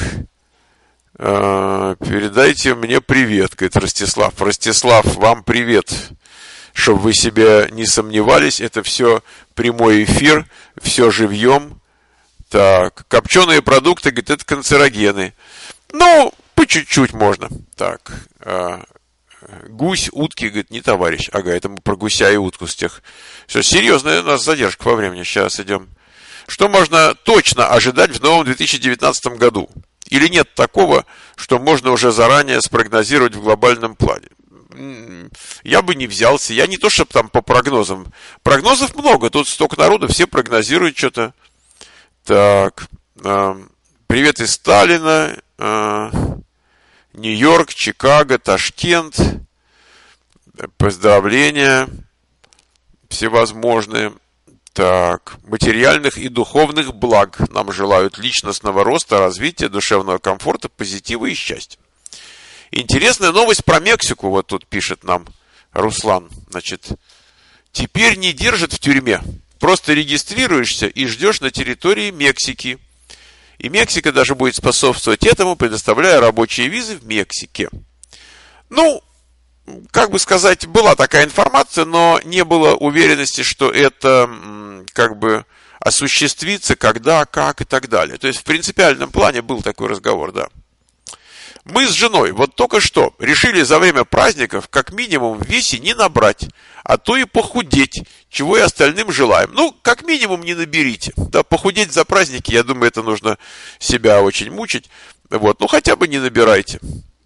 Э, передайте мне привет, говорит Ростислав. Ростислав, вам привет. Чтобы вы себя не сомневались, это все прямой эфир, все живьем. Так, копченые продукты, говорит, это канцерогены. Ну, по чуть-чуть можно. Так, э, гусь, утки, говорит, не товарищ. Ага, это мы про гуся и утку с тех. Все, серьезная у нас задержка во времени. Сейчас идем. Что можно точно ожидать в новом две тысячи девятнадцатом году? Или нет такого, что можно уже заранее спрогнозировать в глобальном плане? Я бы не взялся. Я не то, чтобы там по прогнозам. Прогнозов много. Тут столько народу, все прогнозируют что-то. Так. Э, привет из Сталина. Э, Нью-Йорк, Чикаго, Ташкент. Поздравления всевозможные. Так, материальных и духовных благ нам желают личностного роста, развития, душевного комфорта, позитива и счастья. Интересная новость про Мексику, вот тут пишет нам Руслан. Значит, теперь не держат в тюрьме, просто регистрируешься и ждешь на территории Мексики. И Мексика даже будет способствовать этому, предоставляя рабочие визы в Мексике. Ну, как бы сказать, была такая информация, но не было уверенности, что это как бы осуществится, когда, как и так далее. То есть в принципиальном плане был такой разговор, да. Мы с женой вот только что решили за время праздников как минимум в весе не набрать, а то и похудеть, чего и остальным желаем. Ну, как минимум не наберите. Да, похудеть за праздники, я думаю, это нужно себя очень мучить. Вот, ну хотя бы не набирайте.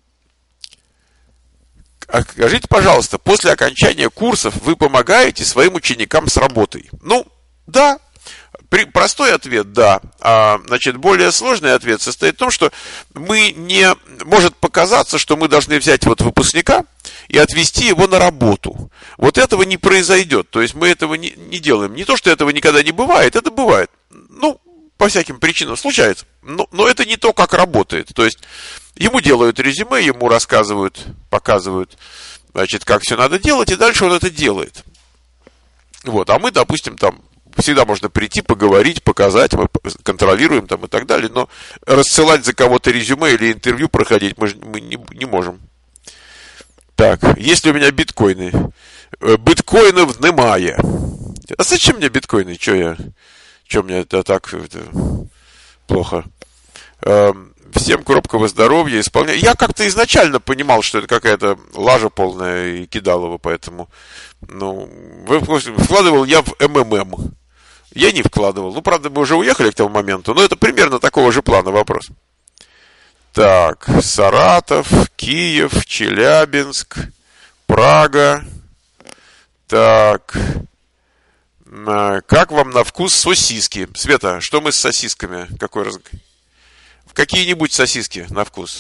Скажите, пожалуйста, после окончания курсов вы помогаете своим ученикам с работой? Ну, да. Простой ответ – да. А, значит, более сложный ответ состоит в том, что мы не... Может показаться, что мы должны взять вот выпускника и отвезти его на работу. Вот этого не произойдет. То есть мы этого не, не делаем. Не то, что этого никогда не бывает, это бывает. Ну, по всяким причинам случается. Но, но это не то, как работает. То есть ему делают резюме, ему рассказывают, показывают, значит, как все надо делать, и дальше он это делает. Вот, а мы, допустим, там, всегда можно прийти, поговорить, показать, мы контролируем там и так далее, но рассылать за кого-то резюме или интервью проходить мы, мы не, не можем. Так, есть ли у меня биткоины? Биткоинов немає. А зачем мне биткоины? Че я? Че мне это так это, плохо? Всем крепкого здоровья, исполняю. Я как-то изначально понимал, что это какая-то лажа полная и кидалово, поэтому, ну, вкладывал я в эм эм эм. Я не вкладывал. Ну, правда, мы уже уехали к тому моменту, но это примерно такого же плана вопрос. Так, Саратов, Киев, Челябинск, Прага. Так, как вам на вкус сосиски? Света, что мы с сосисками? Какой разговор? Какие-нибудь сосиски на вкус?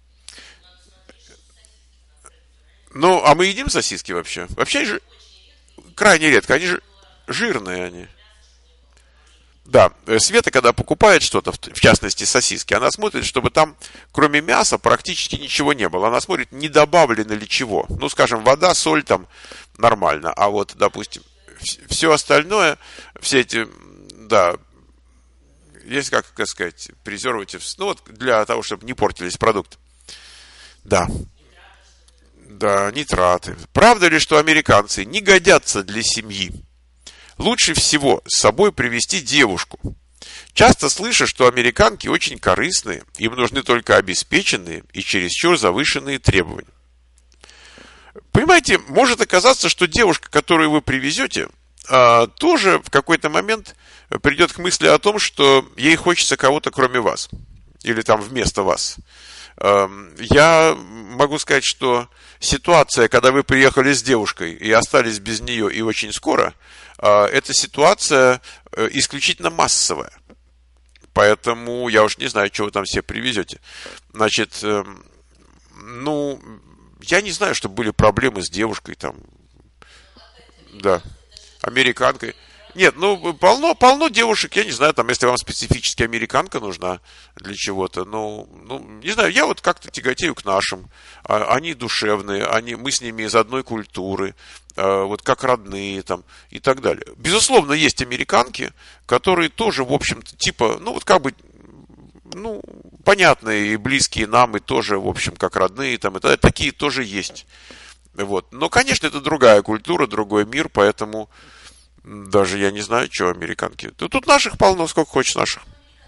Ну, а мы едим сосиски вообще? Вообще же крайне редко. Они же жирные они. Да, Света, когда покупает что-то, в частности сосиски, она смотрит, чтобы там, кроме мяса, практически ничего не было. Она смотрит, не добавлено ли чего. Ну, скажем, вода, соль там нормально. А вот, допустим, все остальное, все эти, да, есть, как, как сказать, презерватив, ну вот для того, чтобы не портились продукты. Да. Да, нитраты. Правда ли, что американцы не годятся для семьи? Лучше всего с собой привезти девушку. Часто слышу, что американки очень корыстные, им нужны только обеспеченные и чересчур завышенные требования. Понимаете, может оказаться, что девушка, которую вы привезете, тоже в какой-то момент придет к мысли о том, что ей хочется кого-то кроме вас. Или там вместо вас. Я могу сказать, что ситуация, когда вы приехали с девушкой и остались без нее и очень скоро, эта ситуация исключительно массовая. Поэтому я уж не знаю, что вы там все привезете. Значит, ну, я не знаю, что были проблемы с девушкой там. Да. Американкой. Нет, ну, полно, полно девушек, я не знаю, там, если вам специфически американка нужна для чего-то, ну, ну, не знаю, я вот как-то тяготею к нашим, они душевные, они, мы с ними из одной культуры, вот как родные там и так далее. Безусловно, есть американки, которые тоже, в общем-то, типа, ну вот как бы, ну, понятные и близкие нам, и тоже, в общем, как родные там, и такие тоже есть. Вот. Но, конечно, это другая культура, другой мир, поэтому даже я не знаю, что американки. Тут наших полно, сколько хочешь наших.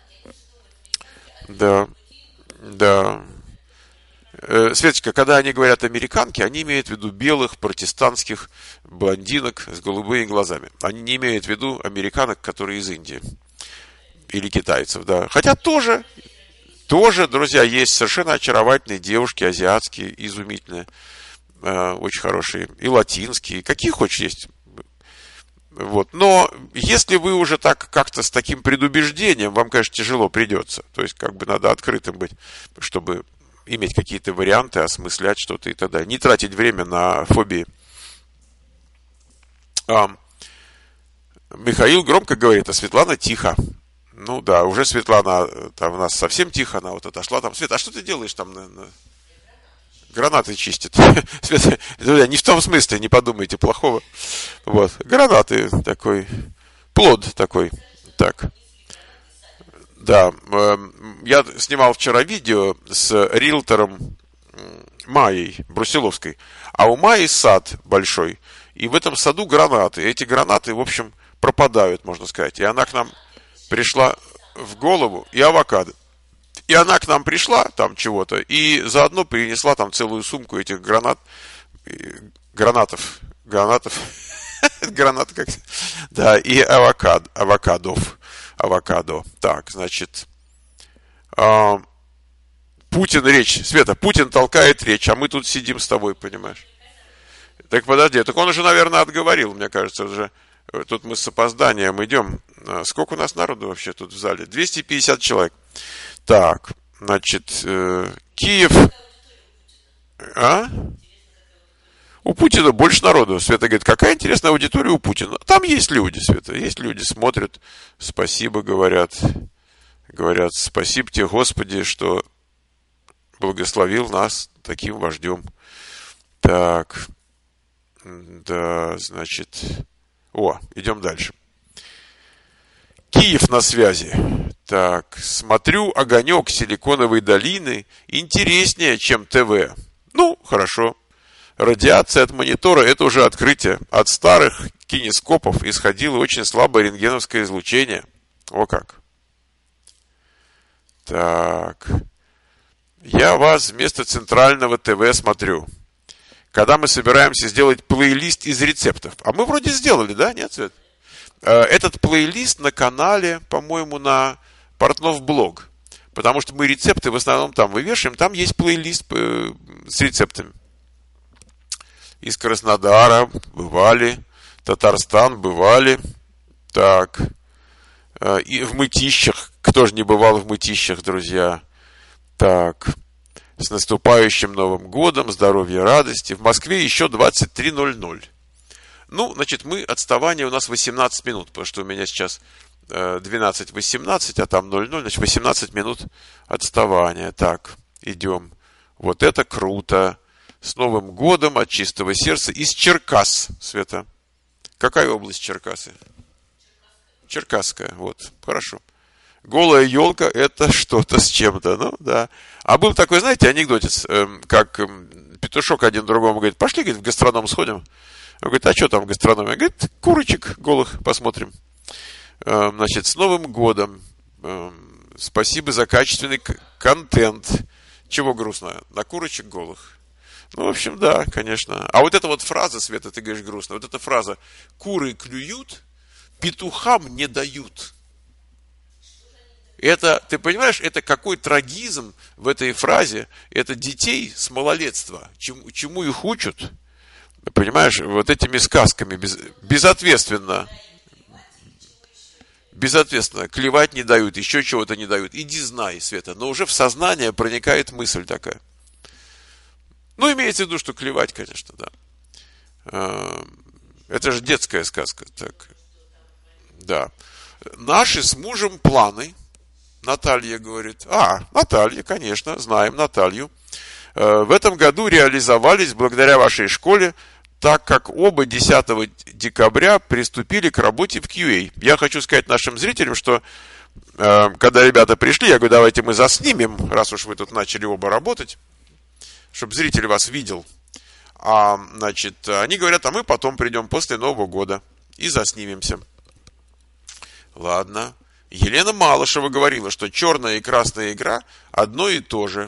Да, да. Светочка, когда они говорят американки, они имеют в виду белых, протестантских блондинок с голубыми глазами. Они не имеют в виду американок, которые из Индии. Или китайцев, да. Хотя тоже, тоже, друзья, есть совершенно очаровательные девушки, азиатские, изумительные, э, очень хорошие, и латинские, какие хочешь есть. Вот. Но если вы уже так как-то с таким предубеждением, вам, конечно, тяжело придется. То есть, как бы надо открытым быть, чтобы иметь какие-то варианты, осмыслять что-то и так далее. Не тратить время на фобии. А, Михаил громко говорит, а Светлана тихо. Ну да, уже Светлана там у нас совсем тихо, она вот отошла там. Света, а что ты делаешь там? На, на... Гранаты чистит. Света, не в том смысле, не подумайте плохого. Вот, гранаты такой, плод такой. Так. Да, я снимал вчера видео с риэлтором Майей Брусиловской, а у Майи сад большой, и в этом саду гранаты. Эти гранаты, в общем, пропадают, можно сказать. И она к нам пришла в голову, и авокадо. И она к нам пришла, там чего-то, и заодно принесла там целую сумку этих гранат, гранатов, гранатов, гранат как, да, и авокадо, авокадов. Авокадо. Так, значит, э, Путин речь. Света, Путин толкает речь, а мы тут сидим с тобой, понимаешь? Так подожди, так он уже, наверное, отговорил, мне кажется, уже. Тут мы с опозданием идем. Сколько у нас народу вообще тут в зале? двести пятьдесят человек. Так, значит, э, Киев. А? У Путина больше народу. Света говорит, какая интересная аудитория у Путина. Там есть люди, Света, есть люди, смотрят, спасибо говорят. Говорят, спасибо тебе, Господи, что благословил нас таким вождем. Так, да, значит, о, идем дальше. Киев на связи. Так, смотрю, огонек Силиконовой долины интереснее, чем ТВ. Ну, хорошо. Радиация от монитора – это уже открытие. От старых кинескопов исходило очень слабое рентгеновское излучение. О как. Так. Я вас вместо центрального ТВ смотрю. Когда мы собираемся сделать плейлист из рецептов. А мы вроде сделали, да? Нет, Свет? Этот плейлист на канале, по-моему, на Портнов блог. Потому что мы рецепты в основном там вывешиваем. Там есть плейлист с рецептами. Из Краснодара бывали, Татарстан бывали, так, и в Мытищах, кто же не бывал в Мытищах, друзья, так, с наступающим Новым годом, здоровья, радости, в Москве еще двадцать три ноль ноль. Ну, значит, мы, отставание у нас восемнадцать минут, потому что у меня сейчас двенадцать восемнадцать, а там ноль ноль, значит, восемнадцать минут отставания, так, идем, вот это круто. С Новым годом от чистого сердца из Черкас, Света. Какая область Черкасы? Черкасская, вот, хорошо. Голая елка – это что-то с чем-то, ну, да. А был такой, знаете, анекдотец, как петушок один другому говорит, пошли, говорит, в гастроном сходим. Он говорит, а что там в гастрономе? Говорит, курочек голых посмотрим. Значит, с Новым годом. Спасибо за качественный контент. Чего грустно? На курочек голых. Ну, в общем, да, конечно. А вот эта вот фраза, Света, ты говоришь грустно, вот эта фраза «куры клюют, петухам не дают». Это, ты понимаешь, это какой трагизм в этой фразе, это детей с малолетства, чему, чему их учат, понимаешь, вот этими сказками, без, безответственно, безответственно, клевать не дают, еще чего-то не дают, иди знай, Света, но уже в сознание проникает мысль такая. Ну, имеется в виду, что клевать, конечно, да. Это же детская сказка. Так. Да. Наши с мужем планы, Наталья говорит. А, Наталья, конечно, знаем Наталью. В этом году реализовались благодаря вашей школе так как оба десятого декабря приступили к работе в кью эй. Я хочу сказать нашим зрителям, что э, когда ребята пришли, я говорю, давайте мы заснимем, раз уж вы тут начали оба работать, чтобы зритель вас видел. А, значит, они говорят, а мы потом придем после Нового года и заснимемся. Ладно. Елена Малышева говорила, что черная и красная икра одно и то же.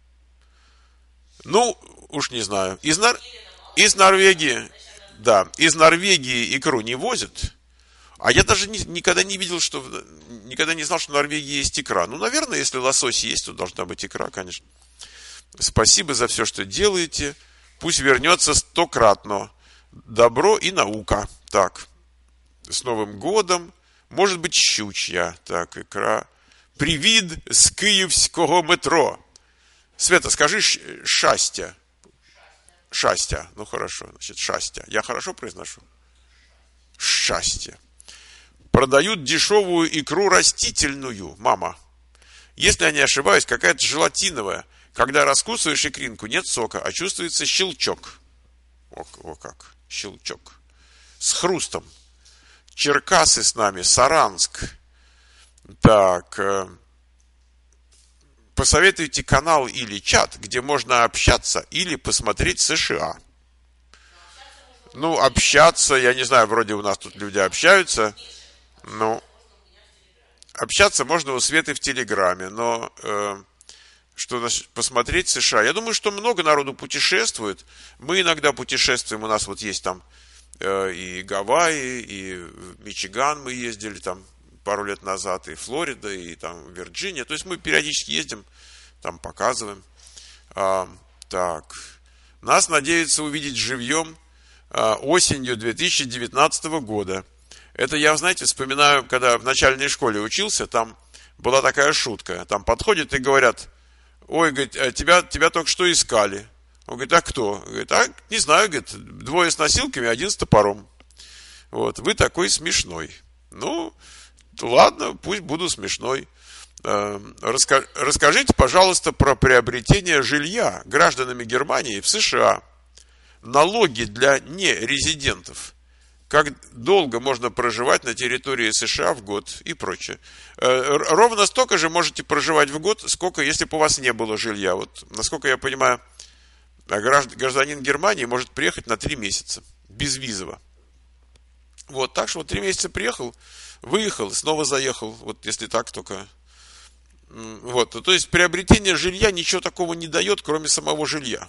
Ну, уж не знаю. Из, Нор... из Норвегии, да, из Норвегии икру не возят. А я даже не, никогда не видел, что, никогда не знал, что в Норвегии есть икра. Ну, наверное, если лосось есть, то должна быть икра, конечно. Спасибо за все, что делаете. Пусть вернется стократно. Добро и наука. Так, с Новым годом. Может быть, щучья. Так, икра. Привіт з київського метро. Света, скажи шастя. Шастя. Ну, хорошо. Значит, шастя. Я хорошо произношу? Шастя. Продают дешевую икру растительную, мама. Если я не ошибаюсь, какая-то желатиновая. Когда раскусываешь икринку, нет сока, а чувствуется щелчок. О, о как. Щелчок. С хрустом. Черкасы с нами, Саранск. Так. Э, посоветуйте канал или чат, где можно общаться или посмотреть США. Ну, общаться, я не знаю, вроде у нас тут люди общаются. Ну, общаться можно у Светы в Телеграме, но э, что значит посмотреть США? Я думаю, что много народу путешествует. Мы иногда путешествуем, у нас вот есть там и Гавайи, и в Мичиган мы ездили там пару лет назад, и Флорида, и там Вирджиния. То есть мы периодически ездим, там показываем. А, так. Нас надеются увидеть живьем а, осенью две тысячи девятнадцатого года. Это я, знаете, вспоминаю, когда в начальной школе учился, там была такая шутка. Там подходят и говорят, ой, говорит, тебя, тебя только что искали. Он говорит, а кто? Говорит, а не знаю, говорит, двое с носилками, один с топором. Вот, вы такой смешной. Ну, ладно, пусть буду смешной. Раска- расскажите, пожалуйста, про приобретение жилья гражданами Германии в США. Налоги для нерезидентов. Как долго можно проживать на территории США в год и прочее. Ровно столько же можете проживать в год, сколько, если бы у вас не было жилья. Вот, насколько я понимаю, гражданин Германии может приехать на три месяца, безвизово. Вот, так что вот три месяца приехал, выехал, снова заехал, вот если так только. Вот, то есть приобретение жилья ничего такого не дает, кроме самого жилья.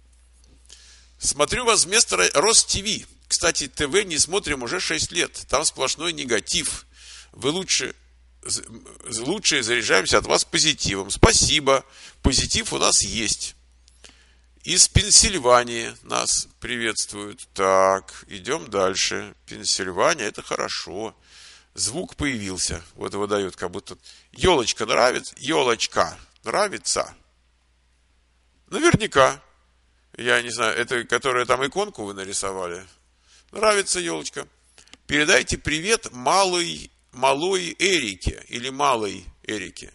Смотрю вас вместо Рос-ТВ. Кстати, ТВ не смотрим уже шесть лет, там сплошной негатив. Вы лучше, лучше заряжаемся от вас позитивом. Спасибо, позитив у нас есть. Из Пенсильвании нас приветствуют. Так, идем дальше. Пенсильвания, это хорошо. Звук появился. Вот его дают, как будто... Елочка нравится? Елочка нравится? Наверняка. Я не знаю, это, которая там иконку вы нарисовали. Нравится елочка. Передайте привет малой, малой Эрике. Или малой Эрике.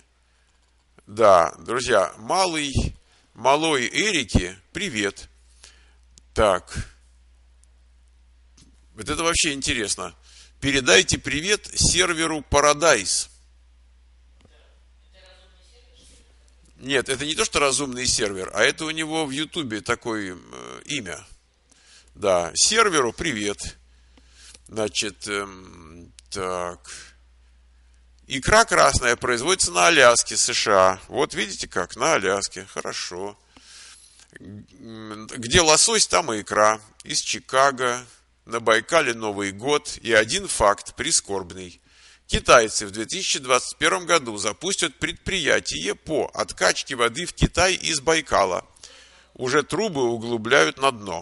Да, друзья, малый... Малой Эрике, привет. Так. Вот это вообще интересно. Передайте привет серверу Paradise. Нет, это не то, что разумный сервер, а это у него в Ютубе такое э, имя. Да, серверу привет. Значит, эм, так. Икра красная производится на Аляске, США. Вот видите как? На Аляске. Хорошо. Где лосось, там и икра. Из Чикаго. На Байкале Новый год. И один факт прискорбный. Китайцы в две тысячи двадцать первом году запустят предприятие по откачке воды в Китай из Байкала. Уже трубы углубляют на дно.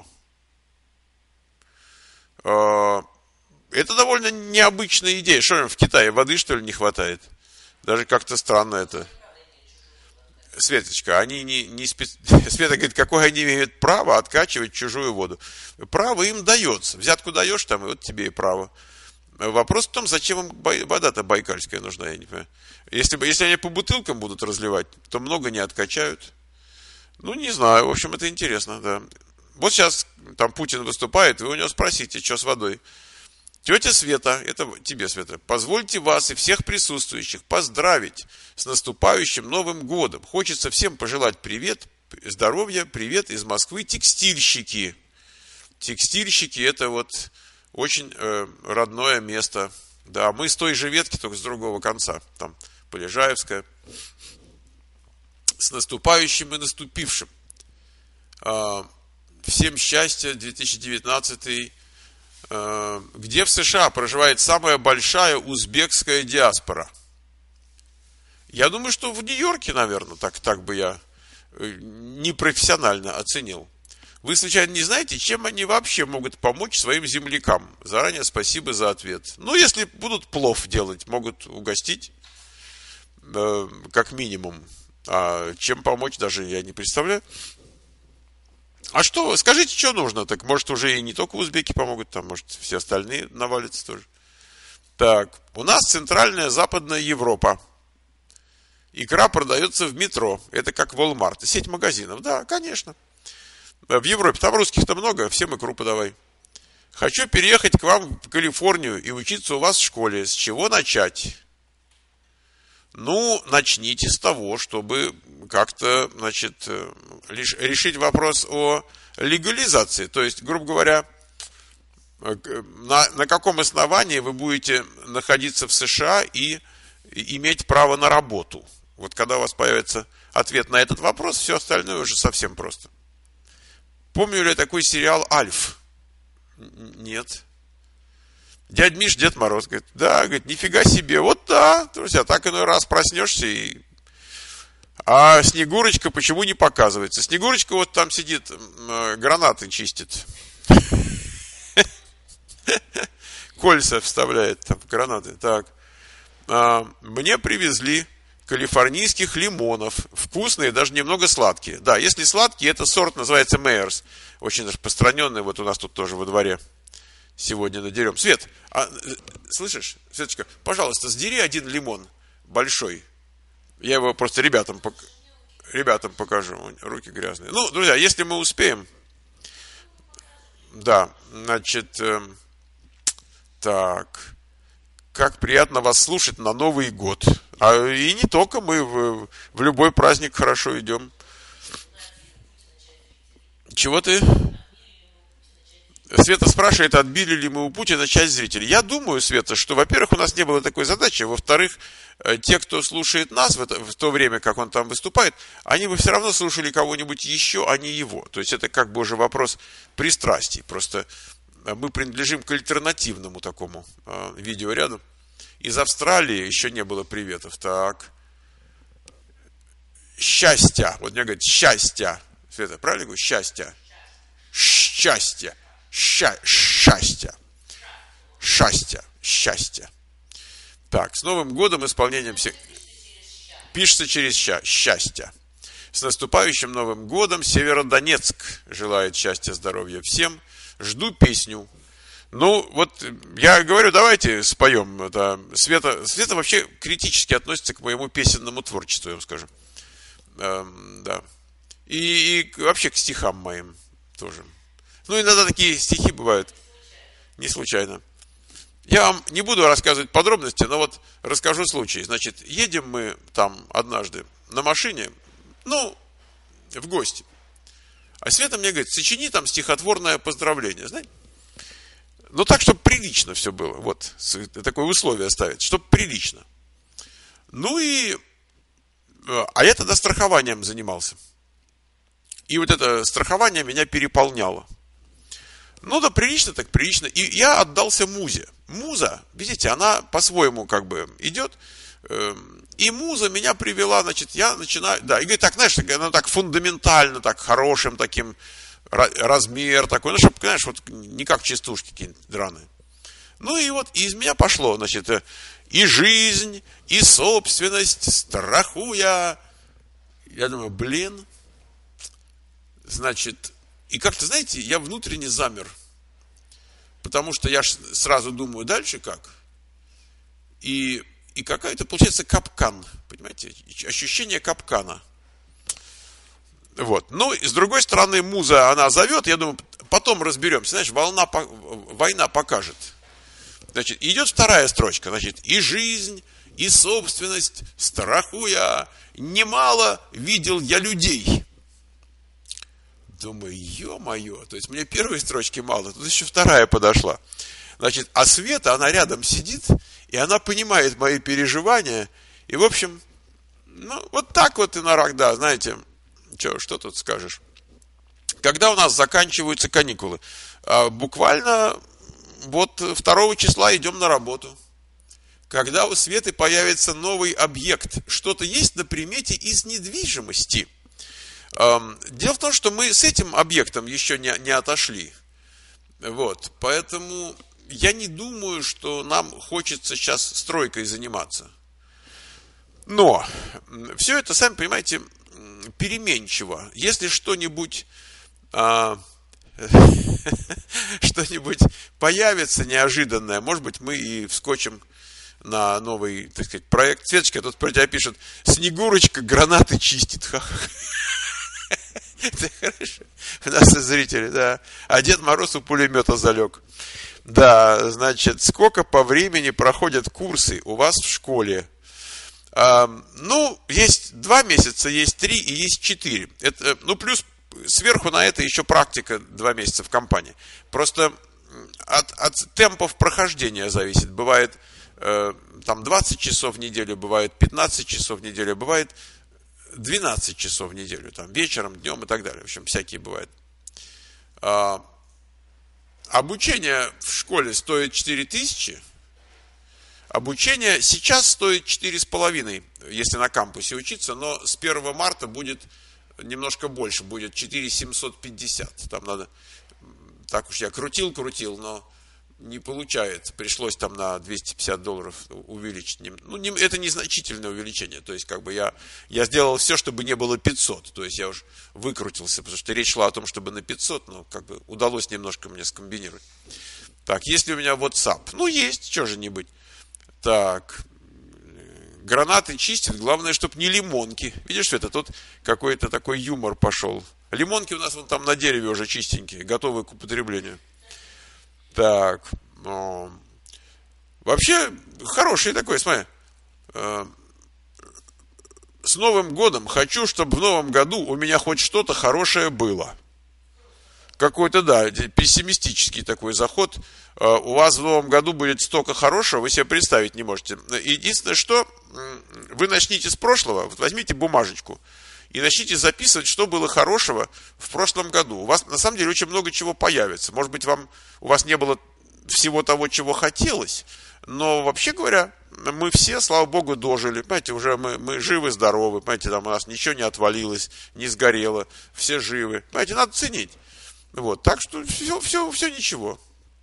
Это довольно необычная идея. Что, в Китае воды, что ли, не хватает? Даже как-то странно это. Светочка, они не, не специ... Света говорит, какое они имеют право откачивать чужую воду? Право им дается. Взятку даешь там, и вот тебе и право. Вопрос в том, зачем им вода-то байкальская нужна, я не понимаю. Если, если они по бутылкам будут разливать, то много не откачают. Ну, не знаю, в общем, это интересно, да. Вот сейчас там Путин выступает, вы у него спросите, что с водой. Тетя Света, это тебе, Света, позвольте вас и всех присутствующих поздравить с наступающим Новым годом. Хочется всем пожелать привет, здоровья, привет из Москвы, текстильщики. Текстильщики, это вот очень э, родное место. Да, мы с той же ветки, только с другого конца. Там Полежаевская. С наступающим и наступившим. А, всем счастья, две тысячи девятнадцатый. А, где в США проживает самая большая узбекская диаспора? Я думаю, что в Нью-Йорке, наверное, так, так бы я непрофессионально оценил. Вы случайно не знаете, чем они вообще могут помочь своим землякам? Заранее спасибо за ответ. Ну, если будут плов делать, могут угостить, э, как минимум. А чем помочь, даже я не представляю. А что, скажите, что нужно? Так может уже и не только узбеки помогут, там может все остальные навалятся тоже. Так, у нас Центральная Западная Европа. Икра продается в метро. Это как Walmart. Сеть магазинов. Да, конечно. В Европе там русских-то много, всем икру подавай. Хочу переехать к вам в Калифорнию и учиться у вас в школе. С чего начать? Ну, начните с того, чтобы как-то, значит, решить вопрос о легализации. То есть, грубо говоря, на, на каком основании вы будете находиться в США и иметь право на работу. Вот когда у вас появится ответ на этот вопрос, все остальное уже совсем просто. Помню ли я такой сериал «Альф»? Нет. Дядь Миш, Дед Мороз, говорит, да, говорит, нифига себе, вот да, друзья, так иной раз проснешься и... А Снегурочка почему не показывается? Снегурочка вот там сидит, гранаты чистит. Кольца вставляет там в гранаты. Так. Мне привезли калифорнийских лимонов. Вкусные, даже немного сладкие. Да, если сладкие, это сорт называется Мейерс. Очень распространенный, вот у нас тут тоже во дворе. Сегодня надерем. Свет, а, слышишь, Светочка, пожалуйста, сдери один лимон большой. Я его просто ребятам, пок... ребятам покажу. Руки грязные. Ну, друзья, если мы успеем. Да, значит, э, так. Как приятно вас слушать на Новый год. А и не только мы в, в любой праздник хорошо идем. Чего ты? Света спрашивает, отбили ли мы у Путина часть зрителей. Я думаю, Света, что, во-первых, у нас не было такой задачи, во-вторых, те, кто слушает нас в, это, в то время, как он там выступает, они бы все равно слушали кого-нибудь еще, а не его. То есть это как бы уже вопрос пристрастий. Просто мы принадлежим к альтернативному такому э, видеоряду. Из Австралии еще не было приветов. Так. Счастья. Вот мне говорят, счастья. Света, правильно говорю? Счастья. Счастье. Ща, счастья. Счастья. Счастья. Так, с Новым годом, исполнением всех... Пишется через ща. Счастья. С наступающим Новым годом Северодонецк желает счастья, здоровья всем. Жду песню. Ну, вот я говорю, давайте споем. Это Света, Света вообще критически относится к моему песенному творчеству, я вам скажу. Эм, да. И, и вообще к стихам моим тоже. Ну, иногда такие стихи бывают. Не случайно. Я вам не буду рассказывать подробности, но вот расскажу случай. Значит, едем мы там однажды на машине, ну, в гости. А Света мне говорит, сочини там стихотворное поздравление, знаете? Ну, так, чтобы прилично все было. Вот, такое условие ставить, чтобы прилично. Ну и... А я тогда страхованием занимался. И вот это страхование меня переполняло. Ну да, прилично так прилично. И я отдался музе. Муза, видите, она по-своему как бы идет. И муза меня привела, значит, я начинаю... Да, и говорит, так, знаешь, она так фундаментально, так хорошим таким... размер такой, ну, чтобы, знаешь, вот не как частушки какие-нибудь драные. Ну, и вот из меня пошло, значит, и жизнь, и собственность страхуя. Я думаю, блин, значит, и как-то, знаете, я внутренне замер, потому что я сразу думаю, дальше как? И, и какая-то, получается, капкан, понимаете, ощущение капкана. Вот. Ну, и с другой стороны, муза, она зовет, я думаю, потом разберемся. Знаешь, волна, война покажет. Значит, идет вторая строчка. Значит, и жизнь, и собственность, страхуя, немало видел я людей. Думаю, ё-моё, то есть мне первой строчки мало, тут еще вторая подошла. Значит, а Света, она рядом сидит, и она понимает мои переживания, и, в общем, ну, вот так вот иногда, знаете, что, что тут скажешь. Когда у нас заканчиваются каникулы? Буквально вот второго числа идем на работу. Когда у Светы появится новый объект, что-то есть на примете из недвижимости. Дело в том, что мы с этим объектом еще не, не отошли. Вот, поэтому я не думаю, что нам хочется сейчас стройкой заниматься. Но все это, сами понимаете, переменчиво. Если что-нибудь а, что-нибудь появится неожиданное, может быть, мы и вскочим на новый, так сказать, проект. Светочка тут про тебя пишет: Снегурочка гранаты чистит. Это хорошо. У нас и зрители, да. А Дед Мороз у пулемета залег. Да, значит, сколько по времени проходят курсы у вас в школе? А, ну, есть два месяца, есть три и есть четыре. Это, ну, плюс сверху на это еще практика два месяца в компании. Просто от, от темпов прохождения зависит. Бывает э, там двадцать часов в неделю, бывает пятнадцать часов в неделю, бывает двенадцать часов в неделю, там, вечером, днем и так далее. В общем, всякие бывают. А, обучение в школе стоит четыре тысячи. Обучение сейчас стоит четыре с половиной, если на кампусе учиться, но с первого марта будет немножко больше, будет четыре тысячи семьсот пятьдесят. Там надо, так уж я крутил-крутил, но не получается. Пришлось там на двести пятьдесят долларов увеличить. Ну, не, это незначительное увеличение. То есть, как бы я, я сделал все, чтобы не было пятьсот. То есть, я уж выкрутился, потому что речь шла о том, чтобы на пятьсот, но как бы удалось немножко мне скомбинировать. Так, есть ли у меня WhatsApp? Ну, есть, что же не быть. Так, гранаты чистят, главное, чтобы не лимонки. Видишь, это тут какой-то такой юмор пошел. Лимонки у нас вон там на дереве уже чистенькие, готовые к употреблению. Так, ну, вообще хороший такой, смотри, э, с Новым годом хочу, чтобы в Новом году у меня хоть что-то хорошее было. Какой-то, да, пессимистический такой заход. Э, у вас в Новом году будет столько хорошего, вы себе представить не можете. Единственное, что вы начните с прошлого, вот возьмите бумажечку и начните записывать, что было хорошего в прошлом году. У вас на самом деле очень много чего появится. Может быть, вам, у вас не было всего того, чего хотелось, но вообще говоря, мы все, слава богу, дожили. Понимаете, уже мы, мы живы, здоровы. Понимаете, там у нас ничего не отвалилось, не сгорело, все живы. Понимаете, надо ценить. Вот, так что все, все, все ничего.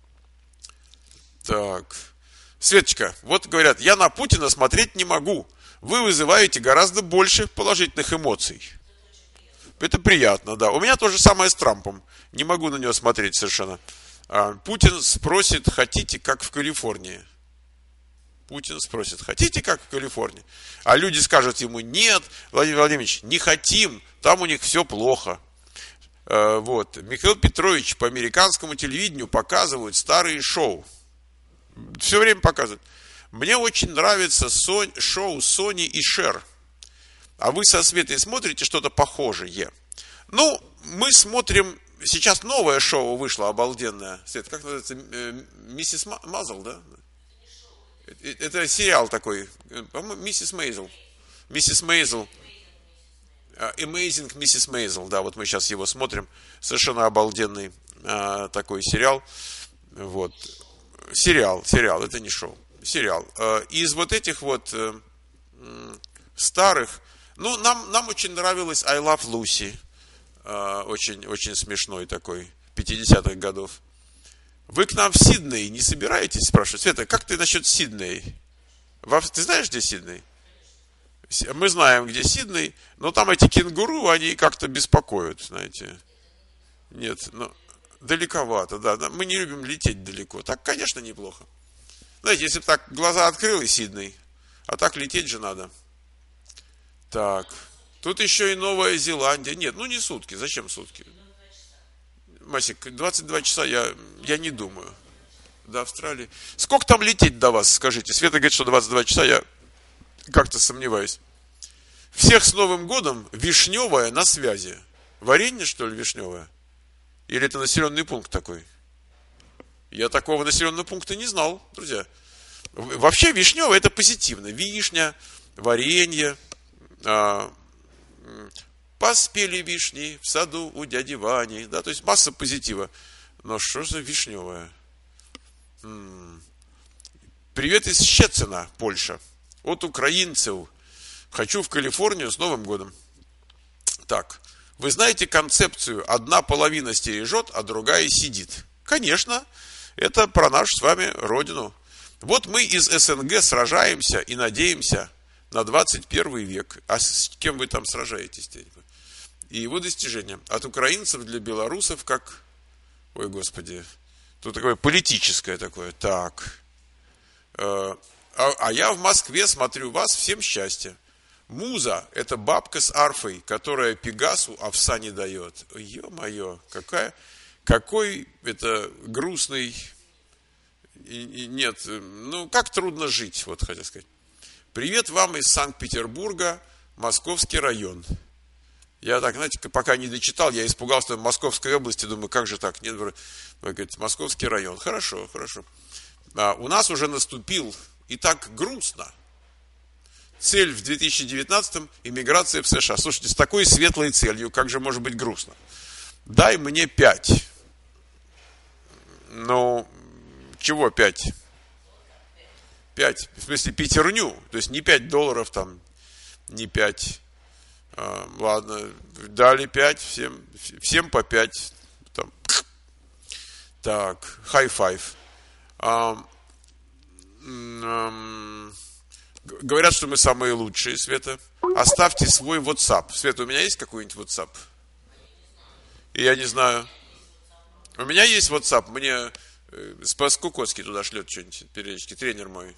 Так. Светочка, вот говорят, я на Путина смотреть не могу. Вы вызываете гораздо больше положительных эмоций. Это приятно, да. У меня то же самое с Трампом. Не могу на него смотреть совершенно. Путин спросит, хотите, как в Калифорнии? Путин спросит, хотите, как в Калифорнии? А люди скажут ему, нет, Владимир Владимирович, не хотим, там у них все плохо. Вот. Михаил Петрович по американскому телевидению показывают старые шоу. Все время показывают. Мне очень нравится сон, шоу Сони и Шер. А вы со Светой смотрите что-то похожее? Ну, мы смотрим... Сейчас новое шоу вышло, обалденное. Свет, как называется? Миссис Мазл, да? Это сериал такой. По-моему, Миссис Мейзел. Миссис Мейзел. Amazing Миссис Мейзел. Да, вот мы сейчас его смотрим. Совершенно обалденный а, такой сериал. Вот. Сериал, сериал, это не шоу. Сериал. Из вот этих вот старых, ну, нам, нам очень нравилось I Love Lucy. Очень, очень смешной такой, пятидесятых годов. Вы к нам в Сидней не собираетесь, спрашивают? Света, как ты насчет Сидней? Ты знаешь, где Сидней? Мы знаем, где Сидней, но там эти кенгуру, они как-то беспокоят, знаете. Нет, ну, далековато, да. Мы не любим лететь далеко. Так, конечно, неплохо. Знаете, если бы так глаза открыл и Сидней, а так лететь же надо. Так, тут еще и Новая Зеландия. Нет, ну не сутки, зачем сутки? Масик, двадцать два часа я, я не думаю. До Австралии. Сколько там лететь до вас, скажите? Света говорит, что двадцать два часа, я как-то сомневаюсь. Всех с Новым годом, Вишневая на связи. Варенье, что ли, Вишневое? Или это населенный пункт такой? Я такого населенного пункта не знал, друзья. Вообще Вишневое это позитивно. Вишня, варенье, а, поспели вишни в саду у дяди Вани. Да, то есть масса позитива. Но что за Вишневое? Привет из Щецина, Польша. От украинцев. Хочу в Калифорнию с Новым годом. Так, вы знаете концепцию «одна половина стережет, а другая сидит»? Конечно, это про нашу с вами родину. Вот мы из СНГ сражаемся и надеемся на двадцать первый век. А с кем вы там сражаетесь? И его достижения. От украинцев для белорусов как... Ой, Господи... Тут такое политическое такое. Так. А, а я в Москве смотрю вас, всем счастья. Муза – это бабка с арфой, которая Пегасу овса не дает. Ё-моё, какая, какой это грустный... И, и нет, ну как трудно жить, вот хотел сказать. Привет вам из Санкт-Петербурга, Московский район. Я так, знаете, пока не дочитал, я испугался, что в Московской области, думаю, как же так? Нет, говорит, Московский район. Хорошо, хорошо. А, у нас уже наступил, и так грустно, цель в две тысячи девятнадцатом – иммиграция в США. Слушайте, с такой светлой целью, как же может быть грустно? Дай мне пять. Ну, чего пять? Пять, в смысле пятерню, то есть не пять долларов там, не пять. А, ладно, дали пять, всем, всем по пять. Там. Так, хай-файв. А, а, говорят, что мы самые лучшие, Света. Оставьте свой WhatsApp. Света, у меня есть какой-нибудь WhatsApp? И я не знаю. У меня есть WhatsApp. Мне Спас Кукоцкий туда шлет что-нибудь периодически, тренер мой.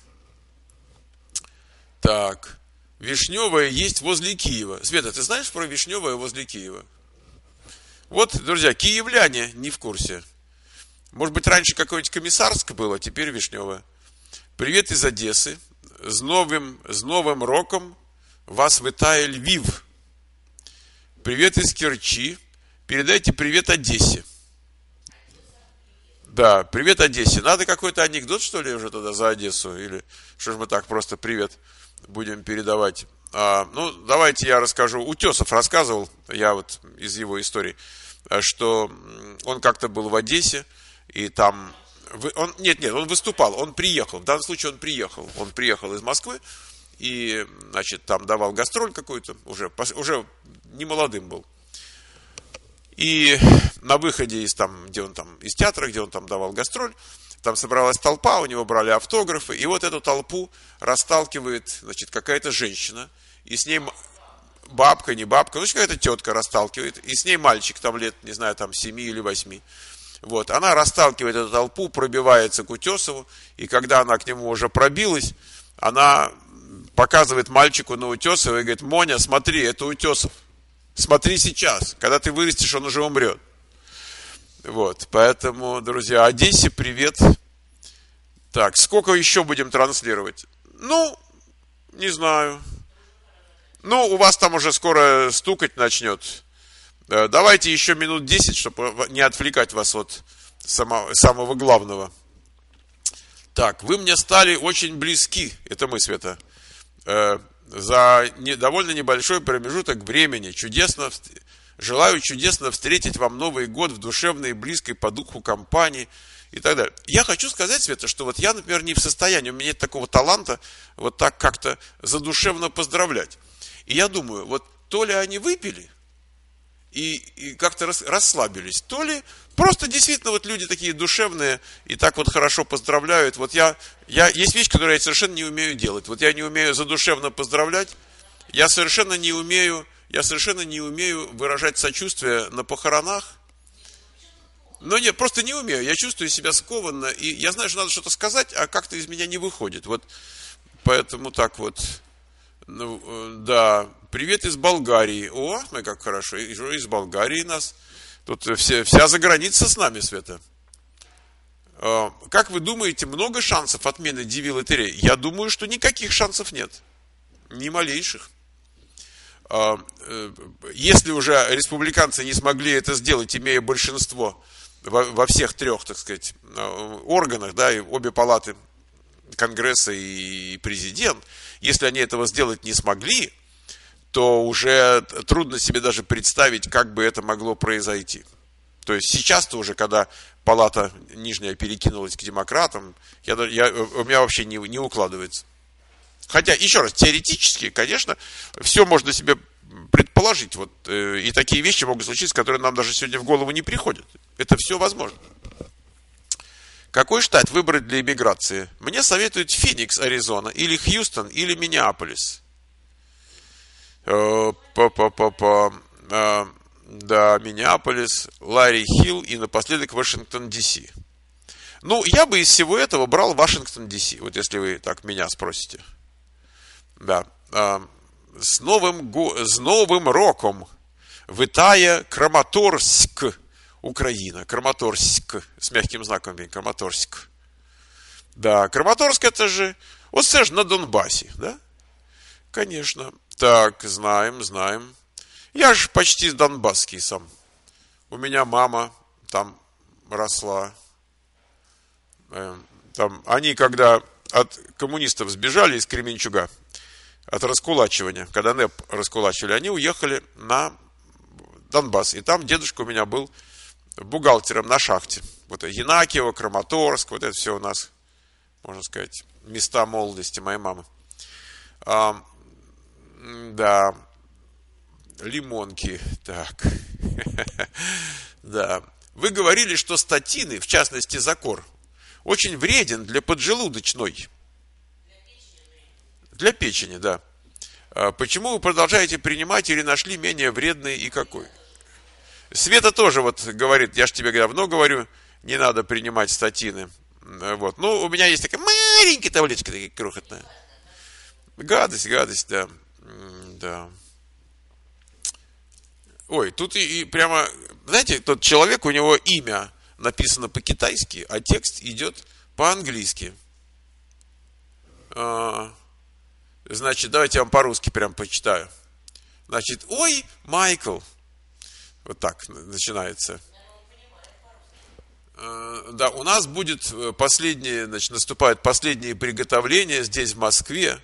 Так. Вишневое есть возле Киева. Света, ты знаешь про Вишневое возле Киева? Вот, друзья, киевляне не в курсе. Может быть, раньше какое-нибудь Комиссарск было, теперь Вишневое. Привет из Одессы. С новым, с новым роком вас витає Львив. Привет из Керчи. Передайте привет Одессе. Да, привет Одессе. Надо какой-то анекдот, что ли, уже туда за Одессу? Или что ж мы так просто привет будем передавать? А, ну, давайте я расскажу. Утесов рассказывал, я вот из его истории, что он как-то был в Одессе, и там... Он, нет, нет, он выступал, он приехал. В данном случае он приехал. Он приехал из Москвы, и, значит, там давал гастроль какую-то, уже, уже не молодым был. И на выходе из, там, где он там, из театра, где он там давал гастроль, там собралась толпа, у него брали автографы, и вот эту толпу расталкивает, значит, какая-то женщина, и с ней бабка, не бабка, ну, какая-то тетка расталкивает, и с ней мальчик, там лет, не знаю, там семи или восьми. Вот, она расталкивает эту толпу, пробивается к Утесову, и когда она к нему уже пробилась, она показывает мальчику на Утесова и говорит: Моня, смотри, это Утесов. Смотри сейчас, когда ты вырастешь, он уже умрет. Вот, поэтому, друзья, Одессе привет. Так, сколько еще будем транслировать? Ну, не знаю. Ну, у вас там уже скоро стукать начнет. Давайте еще минут десять, чтобы не отвлекать вас от самого, самого главного. Так, вы мне стали очень близки. Это мы, Света. За не, довольно небольшой промежуток времени. Чудесно, желаю чудесно встретить вам Новый год в душевной и близкой по духу компании и так далее. Я хочу сказать, Света, что вот я, например, не в состоянии, у меня нет такого таланта вот так как-то задушевно поздравлять. И я думаю, вот то ли они выпили и, и как-то рас, расслабились, то ли просто действительно вот люди такие душевные и так вот хорошо поздравляют. Вот я, я, есть вещь, которую я совершенно не умею делать. Вот я не умею задушевно поздравлять, я совершенно не умею, я совершенно не умею выражать сочувствие на похоронах. Но нет, просто не умею, я чувствую себя скованно, и я знаю, что надо что-то сказать, а как-то из меня не выходит. Вот поэтому так вот, ну, да, привет из Болгарии. О, мы как хорошо, из Болгарии нас Тут все, вся заграница с нами, Света. Как вы думаете, много шансов отмены ди ви лотереи? Я думаю, что никаких шансов нет. Ни малейших. Если уже республиканцы не смогли это сделать, имея большинство во, во всех трех, так сказать, органах, да, и обе палаты Конгресса и президент, если они этого сделать не смогли, то уже трудно себе даже представить, как бы это могло произойти. То есть сейчас-то уже, когда палата нижняя перекинулась к демократам, я, я, у меня вообще не, не укладывается. Хотя, еще раз, теоретически, конечно, все можно себе предположить. Вот, э, и такие вещи могут случиться, которые нам даже сегодня в голову не приходят. Это все возможно. Какой штат выбрать для иммиграции? Мне советуют Феникс, Аризона, или Хьюстон, или Миннеаполис. Э, па-па-па-па. Э, да, Миннеаполис, Ларри Хилл и напоследок Вашингтон, Ди Си. Ну, я бы из всего этого брал Вашингтон, Ди Си, вот если вы так меня спросите. Да. С новым, с новым роком. Витая Краматорськ, Украина. Краматорськ. С мягким знаком. Краматорськ. Да, Краматорск это же... Вот это же на Донбассе, да? Конечно. Так, знаем, знаем. Я же почти донбасский сам. У меня мама там росла. Там, они когда от коммунистов сбежали из Кременчуга, от раскулачивания, когда НЭП раскулачивали, они уехали на Донбасс. И там дедушка у меня был бухгалтером на шахте. Вот Янакиево, Краматорск, вот это все у нас, можно сказать, места молодости моей мамы. А, да, лимонки, так, да. Вы говорили, что статины, в частности Закор, очень вреден для поджелудочной. Для печени, да. Почему вы продолжаете принимать или нашли менее вредный и какой? Света тоже вот говорит, я же тебе давно говорю, не надо принимать статины. Вот. Ну, у меня есть такая маленькая таблеточка, такая крохотная. Гадость, гадость, да. Да. Ой, тут и, и прямо, знаете, тот человек, у него имя написано по-китайски, а текст идет по-английски. Значит, давайте я вам по-русски прям почитаю. Значит, ой, Майкл. Вот так начинается. Да, у нас будет последнее, значит, наступают последние приготовления здесь, в Москве.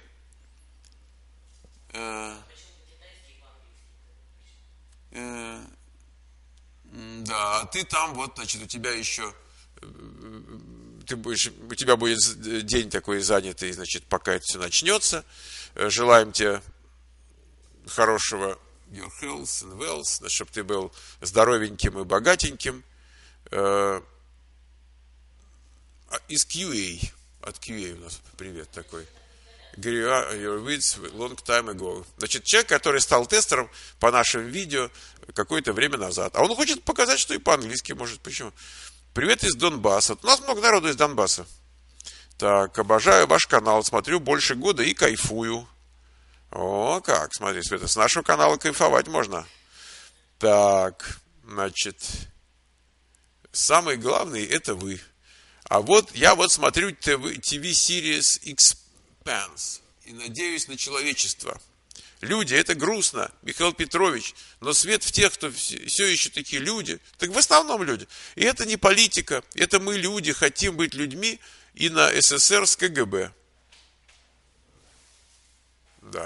Да, а ты там, вот, значит, у тебя еще, ты будешь, у тебя будет день такой занятый, значит, пока это все начнется. Желаем тебе хорошего your health and wealth, чтобы ты был здоровеньким и богатеньким. Из кью эй, от кью эй у нас привет такой. Your wits long time ago. Значит, человек, который стал тестером по нашим видео какое-то время назад. А он хочет показать, что и по-английски может. Почему? Привет из Донбасса. У нас много народу из Донбасса. Так, обожаю ваш канал. Смотрю больше года и кайфую. О, как, смотри, Света, с нашего канала кайфовать можно. Так, значит, самый главный это вы. А вот я вот смотрю ти ви-series Expanse и надеюсь на человечество. Люди, это грустно, Михаил Петрович, но свет в тех, кто все, все еще такие люди, так в основном люди. И это не политика, это мы люди, хотим быть людьми и на СССР с ка гэ бэ. Да.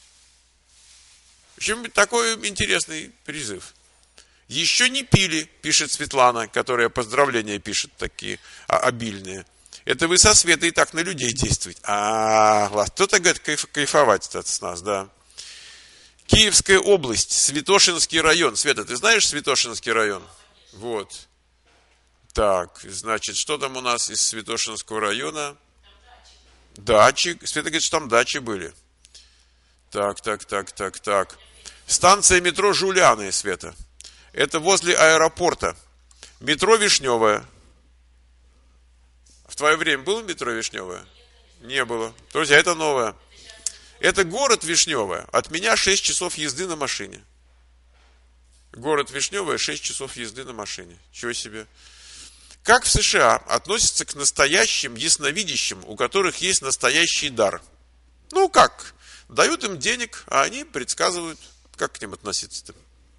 В общем, такой интересный призыв. Еще не пили, пишет Светлана, которая поздравления пишет такие обильные. Это вы со Светой и так на людей действуете. А, ладно, кто-то говорит кайф, кайфовать с нас, да. Киевская область, Святошинский район. Света, ты знаешь Святошинский район? Вот. Так, значит, что там у нас из Святошинского района? Дачи. Света говорит, что там дачи были. Так, так, так, так, так. Станция метро Жуляны, Света. Это возле аэропорта. Метро Вишневое. В твое время было метро Вишневое? Не было. Друзья, это новое. Это город Вишневое. От меня шесть часов езды на машине. Город Вишневая, шесть часов езды на машине. Чего себе. Как в США относятся к настоящим ясновидящим, у которых есть настоящий дар? Ну как? Дают им денег, а они предсказывают. Как к ним относиться-то?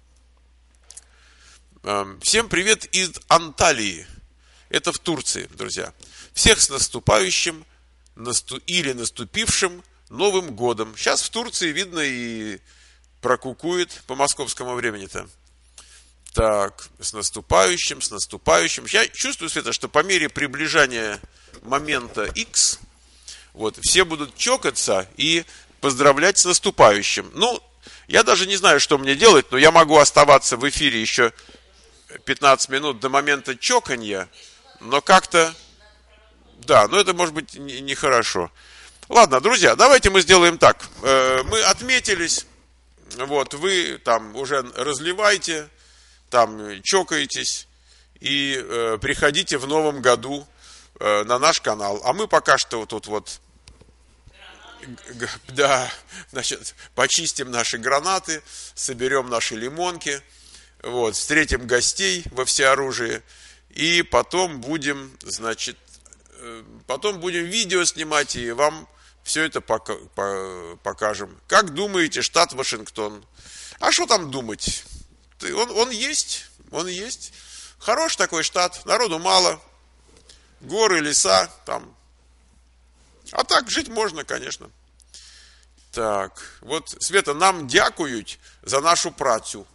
Всем привет из Анталии. Это в Турции, друзья. Всех с наступающим насту... или наступившим Новым годом. Сейчас в Турции, видно, и прокукует по московскому времени-то. Так, с наступающим, с наступающим. Я чувствую, Света, что по мере приближения момента X, вот, все будут чокаться и поздравлять с наступающим. Ну, я даже не знаю, что мне делать, но я могу оставаться в эфире еще пятнадцать минут до момента чоканья, но как-то, да, но это может быть нехорошо. Ладно, друзья, давайте мы сделаем так. Мы отметились, вот, вы там уже разливайте, там чокаетесь и э, приходите в новом году э, на наш канал. А мы пока что вот тут вот, г- да, значит, почистим наши гранаты, соберем наши лимонки, вот, встретим гостей во всеоружии и потом будем, значит, э, потом будем видео снимать и вам все это пока, по, покажем. Как думаете, штат Вашингтон? А что там думать? Он, он есть, он есть. Хорош такой штат, народу мало, горы, леса, там. А так жить можно, конечно. Так, вот, Света, нам дякують за нашу працю.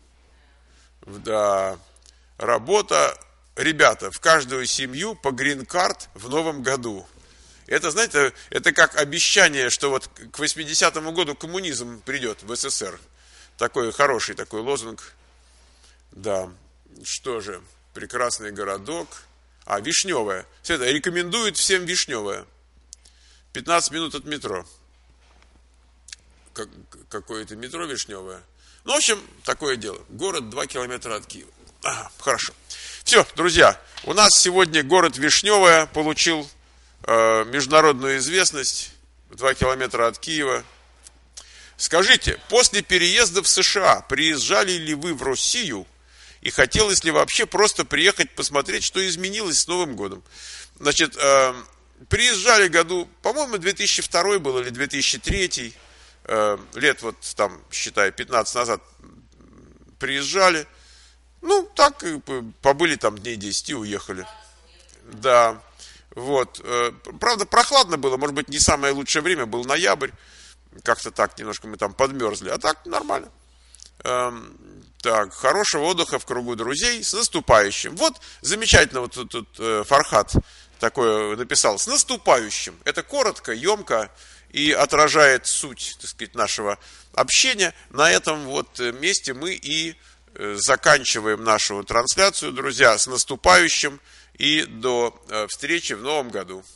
Да, работа, ребята, в каждую семью по грин-карт в новом году. Это, знаете, это как обещание, что вот к восьмидесятому году коммунизм придет в СССР. Такой хороший такой лозунг. Да, что же, прекрасный городок. А, Вишневая. Света, рекомендует всем Вишневая. пятнадцать минут от метро. Как, какое-то метро Вишневое. Ну, в общем, такое дело. Город два километра от Киева. А, хорошо. Все, друзья, у нас сегодня город Вишневая получил э, международную известность. два километра от Киева. Скажите, после переезда в США приезжали ли вы в Россию и хотелось ли вообще просто приехать посмотреть, что изменилось с Новым годом? Значит, э, приезжали году, по-моему, две тысячи второй был или две тысячи третий, э, лет вот там, считай, пятнадцать назад приезжали. Ну, так, побыли там дней десять и уехали. Да, вот. Э, правда, прохладно было, может быть, не самое лучшее время, был ноябрь. Как-то так немножко мы там подмерзли, а так нормально. Эм, так, хорошего отдыха в кругу друзей, с наступающим. Вот, замечательно, вот тут, тут э, Фархат такое написал, с наступающим. Это коротко, емко и отражает суть, так сказать, нашего общения. На этом вот месте мы и э, заканчиваем нашу трансляцию, друзья, с наступающим и до э, встречи в новом году.